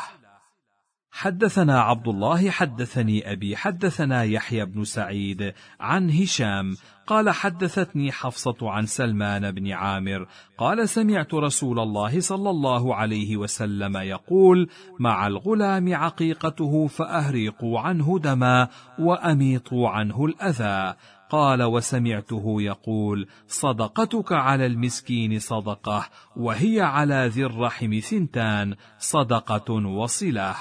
حدثنا عبد الله حدثني أبي حدثنا يحيى بن سعيد عن هشام قال حدثتني حفصة عن سلمان بن عامر قال: سمعت رسول الله صلى الله عليه وسلم يقول: مع الغلام عقيقته، فأهريقوا عنه دما وأميطوا عنه الأذى. قال: وسمعته يقول: صدقتك على المسكين صدقة، وهي على ذي الرحم 2، صدقة وصلة.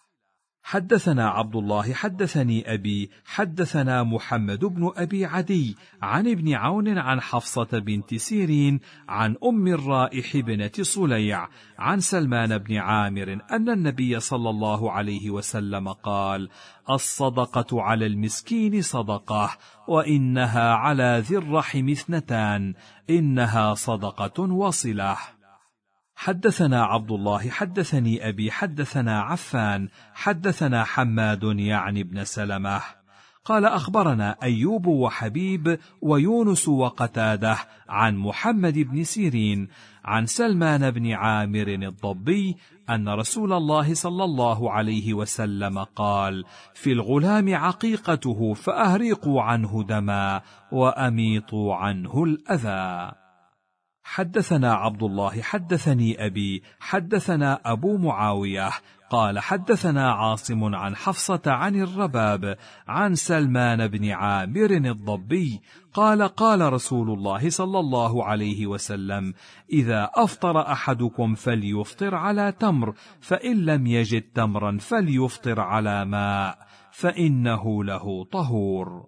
حدثنا عبد الله حدثني أبي حدثنا محمد بن أبي عدي عن ابن عون عن حفصة بنت سيرين عن أم الرائح بنت صليع عن سلمان بن عامر أن النبي صلى الله عليه وسلم قال: الصدقة على المسكين صدقة، وإنها على ذي الرحم 2، إنها صدقة وصلة. حدثنا عبد الله حدثني أبي حدثنا عفان حدثنا حماد يعني بن سلمة قال أخبرنا أيوب وحبيب ويونس وقتادة عن محمد بن سيرين عن سلمان بن عامر الضبي أن رسول الله صلى الله عليه وسلم قال: في الغلام عقيقته فأهريقوا عنه دما وأميطوا عنه الأذى. حدثنا عبد الله حدثني أبي حدثنا أبو معاوية قال حدثنا عاصم عن حفصة عن الرباب عن سلمان بن عامر الضبي قال: قال رسول الله صلى الله عليه وسلم: إذا أفطر أحدكم فليفطر على تمر، فإن لم يجد تمرا فليفطر على ماء، فإنه له طهور.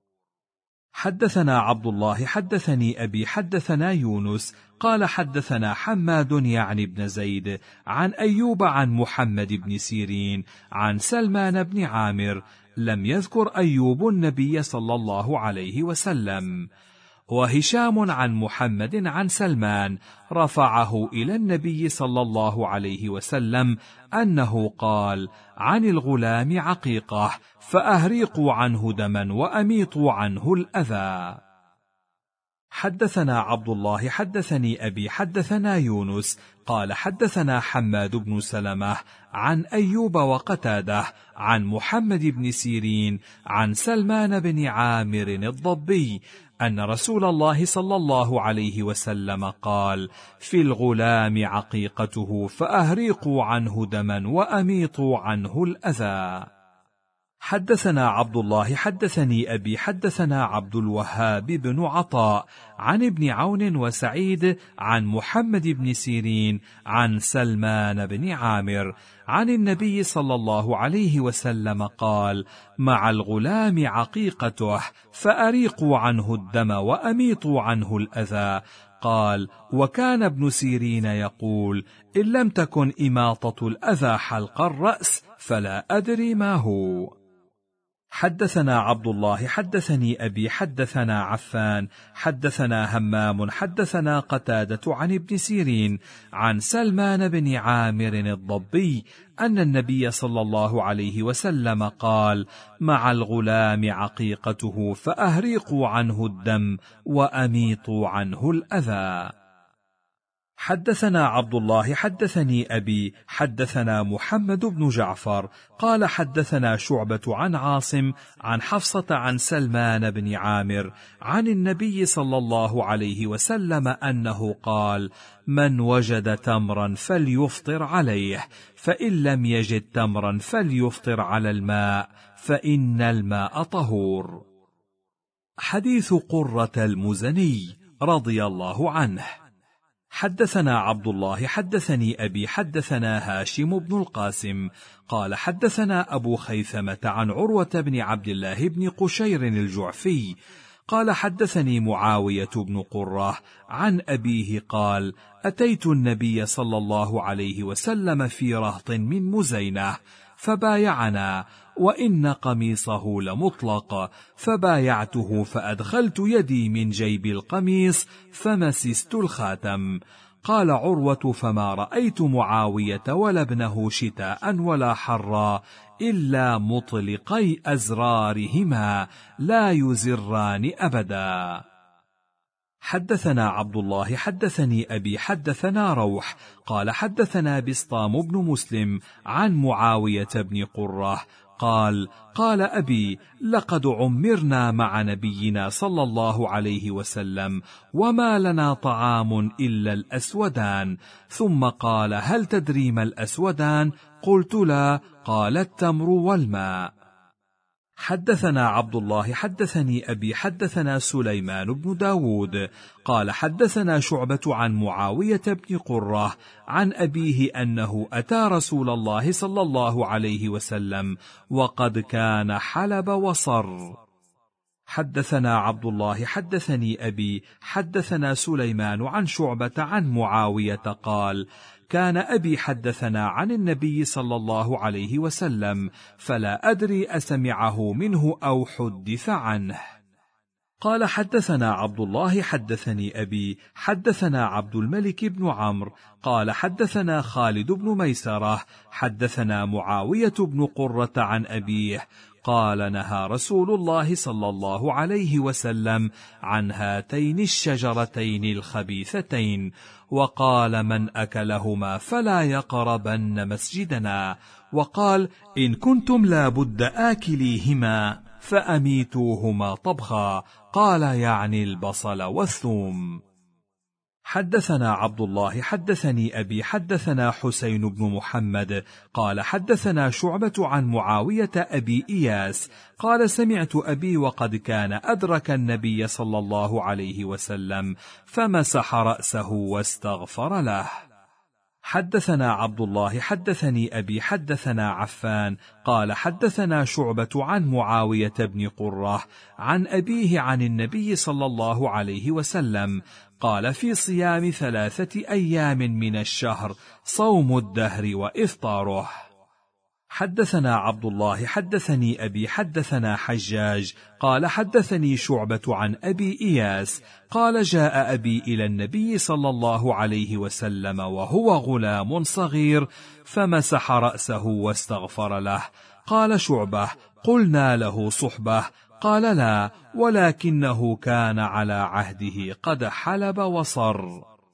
حدثنا عبد الله حدثني أبي حدثنا يونس قال حدثنا حماد يعني بن زيد عن أيوب عن محمد بن سيرين عن سلمان بن عامر، لم يذكر أيوب النبي صلى الله عليه وسلم. وهشام عن محمد عن سلمان رفعه إلى النبي صلى الله عليه وسلم أنه قال: عن الغلام عقيقة فأهريقوا عنه دما وأميطوا عنه الأذى. حدثنا عبد الله حدثني أبي حدثنا يونس قال حدثنا حماد بن سلمة عن أيوب وقتادة عن محمد بن سيرين عن سلمان بن عامر الضبي أن رسول الله صلى الله عليه وسلم قال: في الغلام عقيقته فأهريقوا عنه دما وأميطوا عنه الأذى. حدثنا عبد الله حدثني أبي حدثنا عبد الوهاب بن عطاء عن ابن عون وسعيد عن محمد بن سيرين عن سلمان بن عامر عن النبي صلى الله عليه وسلم قال: مع الغلام عقيقته فأريقوا عنه الدم وأميطوا عنه الأذى. قال: وكان ابن سيرين يقول: إن لم تكن إماطة الأذى حلق الرأس فلا أدري ما هو. حدثنا عبد الله حدثني أبي حدثنا عفان حدثنا همام حدثنا قتادة عن ابن سيرين عن سلمان بن عامر الضبي أن النبي صلى الله عليه وسلم قال: مع الغلام عقيقته فأهريقوا عنه الدم وأميطوا عنه الأذى. حدثنا عبد الله حدثني أبي حدثنا محمد بن جعفر قال حدثنا شعبة عن عاصم عن حفصة عن سلمان بن عامر عن النبي صلى الله عليه وسلم أنه قال: من وجد تمرا فليفطر عليه، فإن لم يجد تمرا فليفطر على الماء، فإن الماء طهور. حديث قرة المزني رضي الله عنه. حدثنا عبد الله حدثني أبي حدثنا هاشم بن القاسم قال حدثنا أبو خيثمة عن عروة بن عبد الله بن قشير الجعفي قال حدثني معاوية بن قرة عن أبيه قال: أتيت النبي صلى الله عليه وسلم في رهط من مزينة فبايعنا، وإن قميصه لمطلق، فبايعته فأدخلت يدي من جيب القميص فمسست الخاتم. قال عروة: فما رأيت معاوية ولا ابنه شتاء ولا حرا إلا مطلقي أزرارهما لا يزران أبدا. حدثنا عبد الله حدثني أبي حدثنا روح قال حدثنا بسطام بن مسلم عن معاوية بن قرة قال: قال أبي: لقد عمرنا مع نبينا صلى الله عليه وسلم وما لنا طعام إلا الأسودان. ثم قال: هل تدري ما الأسودان؟ قلت: لا. قال: التمر والماء. حدثنا عبد الله حدثني أبي حدثنا سليمان بن داود قال حدثنا شعبة عن معاوية بن قرة عن أبيه أنه أتى رسول الله صلى الله عليه وسلم وقد كان حلب وصر. حدثنا عبد الله حدثني أبي حدثنا سليمان عن شعبة عن معاوية قال: كان أبي حدثنا عن النبي صلى الله عليه وسلم، فلا أدري أسمعه منه أو حدث عنه. قال حدثنا عبد الله حدثني أبي حدثنا عبد الملك بن عمرو قال حدثنا خالد بن ميسرة حدثنا معاوية بن قرة عن أبيه قال: نهى رسول الله صلى الله عليه وسلم عن هاتين الشجرتين الخبيثتين، وقال: من أكلهما فلا يقربن مسجدنا، وقال: إن كنتم لا بد آكليهما فأميتوهما طبخا، قال يعني البصل والثوم. حدثنا عبد الله حدثني أبي حدثنا حسين بن محمد قال حدثنا شعبة عن معاوية أبي إياس قال: سمعت أبي وقد كان أدرك النبي صلى الله عليه وسلم فمسح رأسه واستغفر له. حدثنا عبد الله حدثني أبي حدثنا عفان قال حدثنا شعبة عن معاوية بن قرة عن أبيه عن النبي صلى الله عليه وسلم قال: في صيام 3 أيام من الشهر صوم الدهر وإفطاره. حدثنا عبد الله حدثني أبي حدثنا حجاج قال حدثني شعبة عن أبي إياس قال: جاء أبي إلى النبي صلى الله عليه وسلم وهو غلام صغير فمسح رأسه واستغفر له. قال شعبة: قلنا له صحبة؟ قال: لا، ولكنه كان على عهده قد حلب وصر.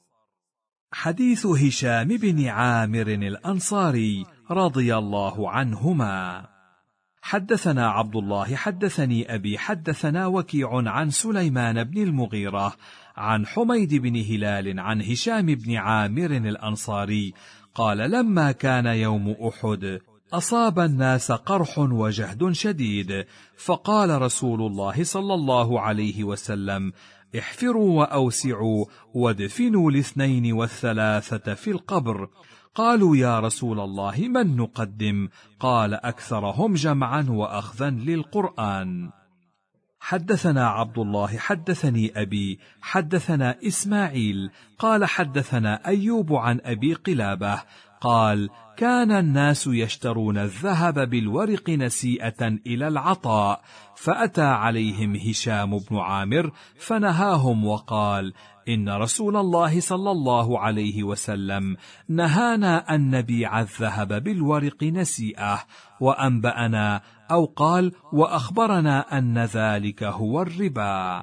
حديث هشام بن عامر الأنصاري رضي الله عنهما. حدثنا عبد الله حدثني أبي حدثنا وكيع عن سليمان بن المغيرة عن حميد بن هلال عن هشام بن عامر الأنصاري قال: لما كان يوم أحد أصاب الناس قرح وجهد شديد، فقال رسول الله صلى الله عليه وسلم: احفروا وأوسعوا وادفنوا 2 و3 في القبر. قالوا: يا رسول الله من نقدم؟ قال: أكثرهم جمعا وأخذا للقرآن. حدثنا عبد الله حدثني أبي حدثنا إسماعيل قال حدثنا أيوب عن أبي قلابة قال: كان الناس يشترون الذهب بالورق نسيئة إلى العطاء، فأتى عليهم هشام بن عامر فنهاهم وقال: إن رسول الله صلى الله عليه وسلم نهانا أن نبيع الذهب بالورق نسيئة، وأنبأنا أو قال وأخبرنا أن ذلك هو الربا.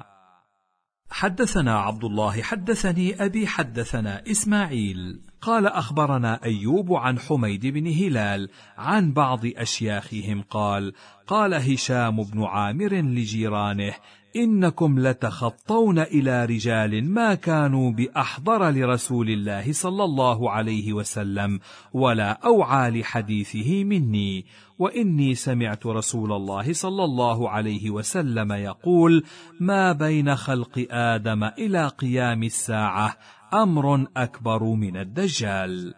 حدثنا عبد الله حدثني أبي حدثنا إسماعيل قال أخبرنا أيوب عن حميد بن هلال عن بعض أشياخهم قال: قال هشام بن عامر لجيرانه: إنكم لتخطون إلى رجال ما كانوا بأحضر لرسول الله صلى الله عليه وسلم ولا أوعى لحديثه مني، وإني سمعت رسول الله صلى الله عليه وسلم يقول: ما بين خلق آدم إلى قيام الساعة أمر أكبر من الدجال.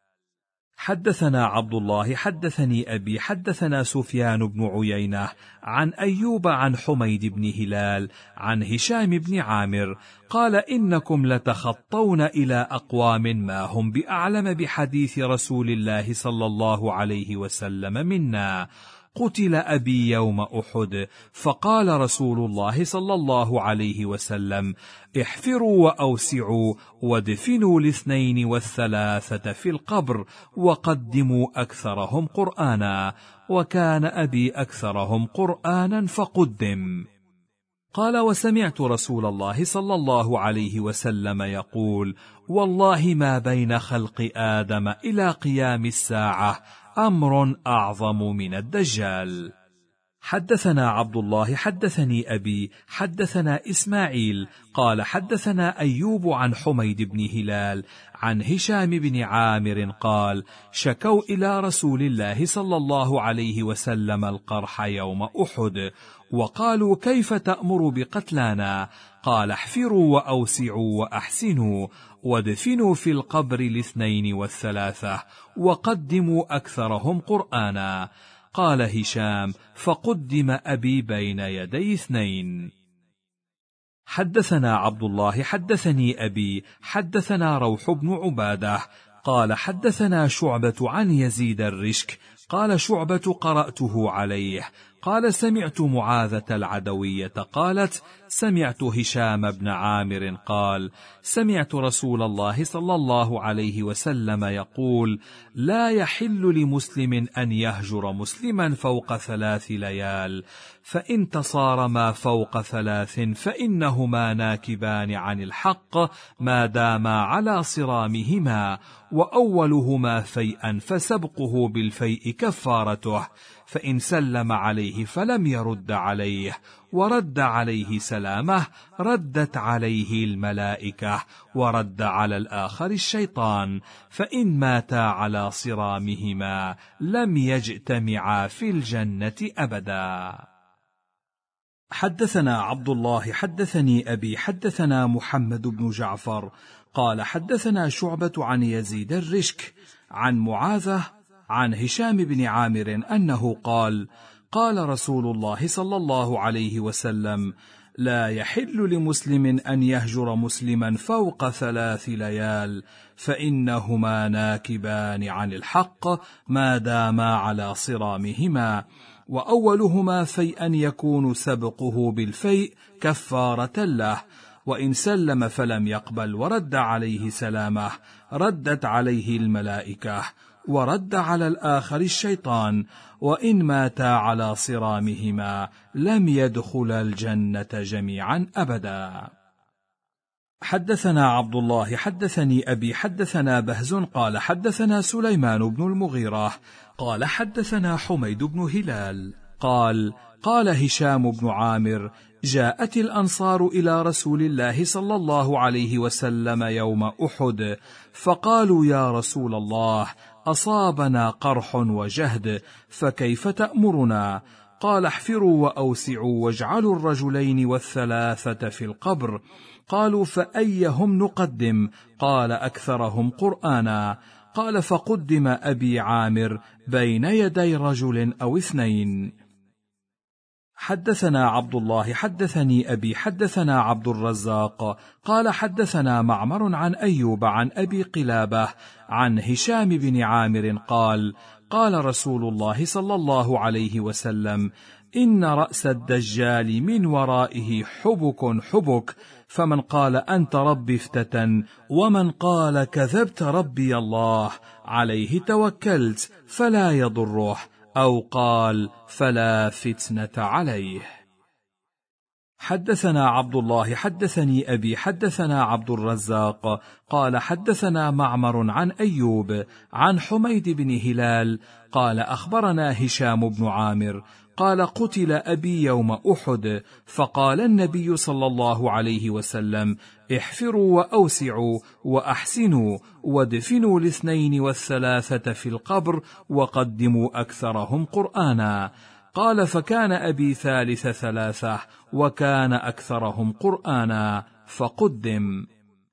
حدثنا عبد الله حدثني أبي حدثنا سفيان بن عيينة عن أيوب عن حميد بن هلال عن هشام بن عامر قال: إنكم لتخطون إلى أقوام ما هم بأعلم بحديث رسول الله صلى الله عليه وسلم منا. قتل أبي يوم أحد، فقال رسول الله صلى الله عليه وسلم: احفروا وأوسعوا وادفنوا 2 و3 في القبر، وقدموا أكثرهم قرآنا، وكان أبي أكثرهم قرآنا فقدم. قال: وسمعت رسول الله صلى الله عليه وسلم يقول: والله ما بين خلق آدم إلى قيام الساعة أمر أعظم من الدجال. حدثنا عبد الله حدثني أبي حدثنا إسماعيل قال حدثنا أيوب عن حميد بن هلال عن هشام بن عامر قال: شكوا إلى رسول الله صلى الله عليه وسلم القرح يوم أحد، وقالوا: كيف تأمر بقتلانا؟ قال: احفروا وأوسعوا وأحسنوا، وادفنوا في القبر 2 و3، وقدموا أكثرهم قرآنا. قال هشام: فقدم أبي بين يدي 2. حدثنا عبد الله حدثني أبي حدثنا روح بن عبادة قال حدثنا شعبة عن يزيد الرشك قال شعبة: قرأته عليه، قال: سمعت معاذة العدوية قالت: سمعت هشام بن عامر قال: سمعت رسول الله صلى الله عليه وسلم يقول: لا يحل لمسلم أن يهجر مسلما فوق 3 ليال، فإن تصارما فوق 3 فإنهما ناكبان عن الحق ما داما على صرامهما، وأولهما فيئا فسبقه بالفيء كفارته، فإن سلم عليه فلم يرد عليه ورد عليه سلامه ردت عليه الملائكة، ورد على الآخر الشيطان، فإن ماتا على صرامهما لم يجتمعا في الجنة أبدا. حدثنا عبد الله حدثني أبي حدثنا محمد بن جعفر قال حدثنا شعبة عن يزيد الرشك عن معاذة عن هشام بن عامر أنه قال: قال رسول الله صلى الله عليه وسلم: لا يحل لمسلم أن يهجر مسلما فوق 3 ليال، فإنهما ناكبان عن الحق ما داما على صرامهما، وأولهما فيئا يكون سبقه بالفيء كفارة له، وإن سلم فلم يقبل ورد عليه سلامه ردت عليه الملائكة، ورد على الآخر الشيطان، وإن ماتا على صرامهما لم يدخل الجنة جميعا أبدا. حدثنا عبد الله حدثني أبي حدثنا بهز قال حدثنا سليمان بن المغيرة قال حدثنا حميد بن هلال قال: قال هشام بن عامر: جاءت الأنصار إلى رسول الله صلى الله عليه وسلم يوم أحد، فقالوا: يا رسول الله، أصابنا قرح وجهد، فكيف تأمرنا؟ قال: احفروا وأوسعوا واجعلوا 2 و3 في القبر. قالوا: فأيهم نقدم؟ قال: أكثرهم قرآنا. قال: فقدم أبي عامر بين يدي رجل أو 2. حدثنا عبد الله حدثني أبي حدثنا عبد الرزاق قال حدثنا معمر عن أيوب عن أبي قلابة عن هشام بن عامر قال: قال رسول الله صلى الله عليه وسلم: إن رأس الدجال من ورائه حبك حبك، فمن قال أنت ربي افتتن، ومن قال كذبت ربي الله عليه توكلت فلا يضره، أو قال فلا فتنة عليه. حدثنا عبد الله حدثني أبي حدثنا عبد الرزاق قال حدثنا معمر عن أيوب عن حميد بن هلال قال أخبرنا هشام بن عامر قال: قتل أبي يوم أحد، فقال النبي صلى الله عليه وسلم: احفروا وأوسعوا وأحسنوا وادفنوا 2 و3 في القبر، وقدموا أكثرهم قرآنا. قال: فكان أبي ثالث 3 وكان أكثرهم قرآنا فقدم.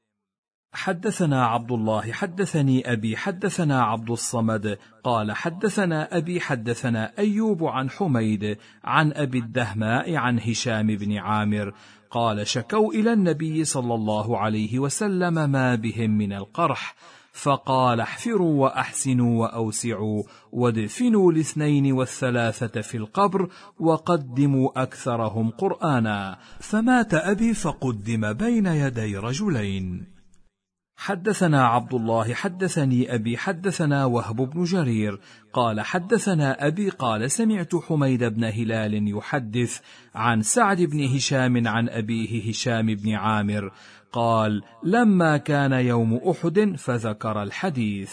حدثنا عبد الله حدثني أبي حدثنا عبد الصمد قال حدثنا أبي حدثنا أيوب عن حميد عن أبي الدهماء عن هشام بن عامر قال: شكوا إلى النبي صلى الله عليه وسلم ما بهم من القرح، فقال: احفروا وأحسنوا وأوسعوا وادفنوا 2 و3 في القبر، وقدموا أكثرهم قرآنا. فمات أبي فقدم بين يدي رجلين. حدثنا عبد الله حدثني أبي حدثنا وهب بن جرير قال حدثنا أبي قال: سمعت حميد بن هلال يحدث عن سعد بن هشام عن أبيه هشام بن عامر قال: لما كان يوم أحد فذكر الحديث.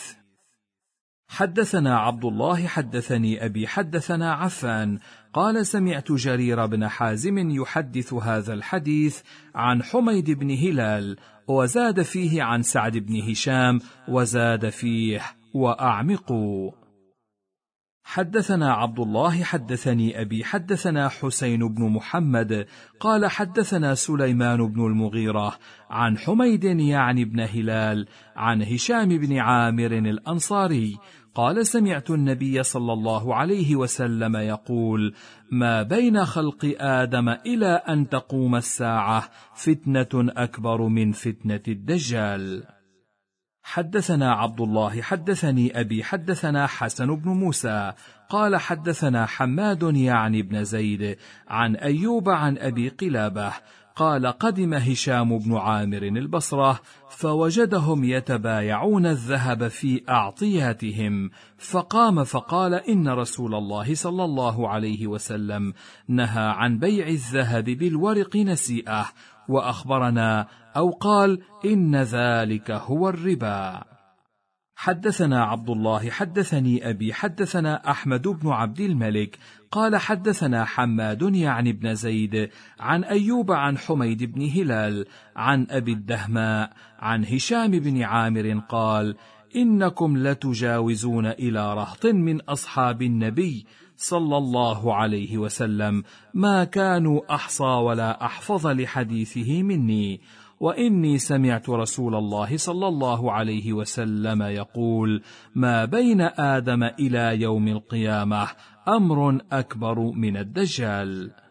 حدثنا عبد الله حدثني أبي حدثنا عفان قال: سمعت جرير بن حازم يحدث هذا الحديث عن حميد بن هلال، وزاد فيه عن سعد بن هشام، وزاد فيه: وأعمقوا. حدثنا عبد الله حدثني أبي حدثنا حسين بن محمد قال حدثنا سليمان بن المغيرة عن حميد يعني بن هلال عن هشام بن عامر الأنصاري قال: سمعت النبي صلى الله عليه وسلم يقول: ما بين خلق آدم إلى أن تقوم الساعة فتنة أكبر من فتنة الدجال. حدثنا عبد الله حدثني أبي حدثنا حسن بن موسى قال حدثنا حماد يعني بن زيد عن أيوب عن أبي قلابة قال قدم هشام بن عامر البصرة فوجدهم يتبايعون الذهب في أعطياتهم، فقام فقال إن رسول الله صلى الله عليه وسلم نهى عن بيع الذهب بالورق نسيئة، وأخبرنا أو قال إن ذلك هو الربا. حدثنا عبد الله حدثني أبي حدثنا أحمد بن عبد الملك قال حدثنا حماد يعني بن زيد عن أيوب عن حميد بن هلال عن أبي الدهماء عن هشام بن عامر قال إنكم لتجاوزون إلى رهط من أصحاب النبي صلى الله عليه وسلم ما كانوا أحصى ولا أحفظ لحديثه مني، وإني سمعت رسول الله صلى الله عليه وسلم يقول ما بين آدم إلى يوم القيامة أمر أكبر من الدجال.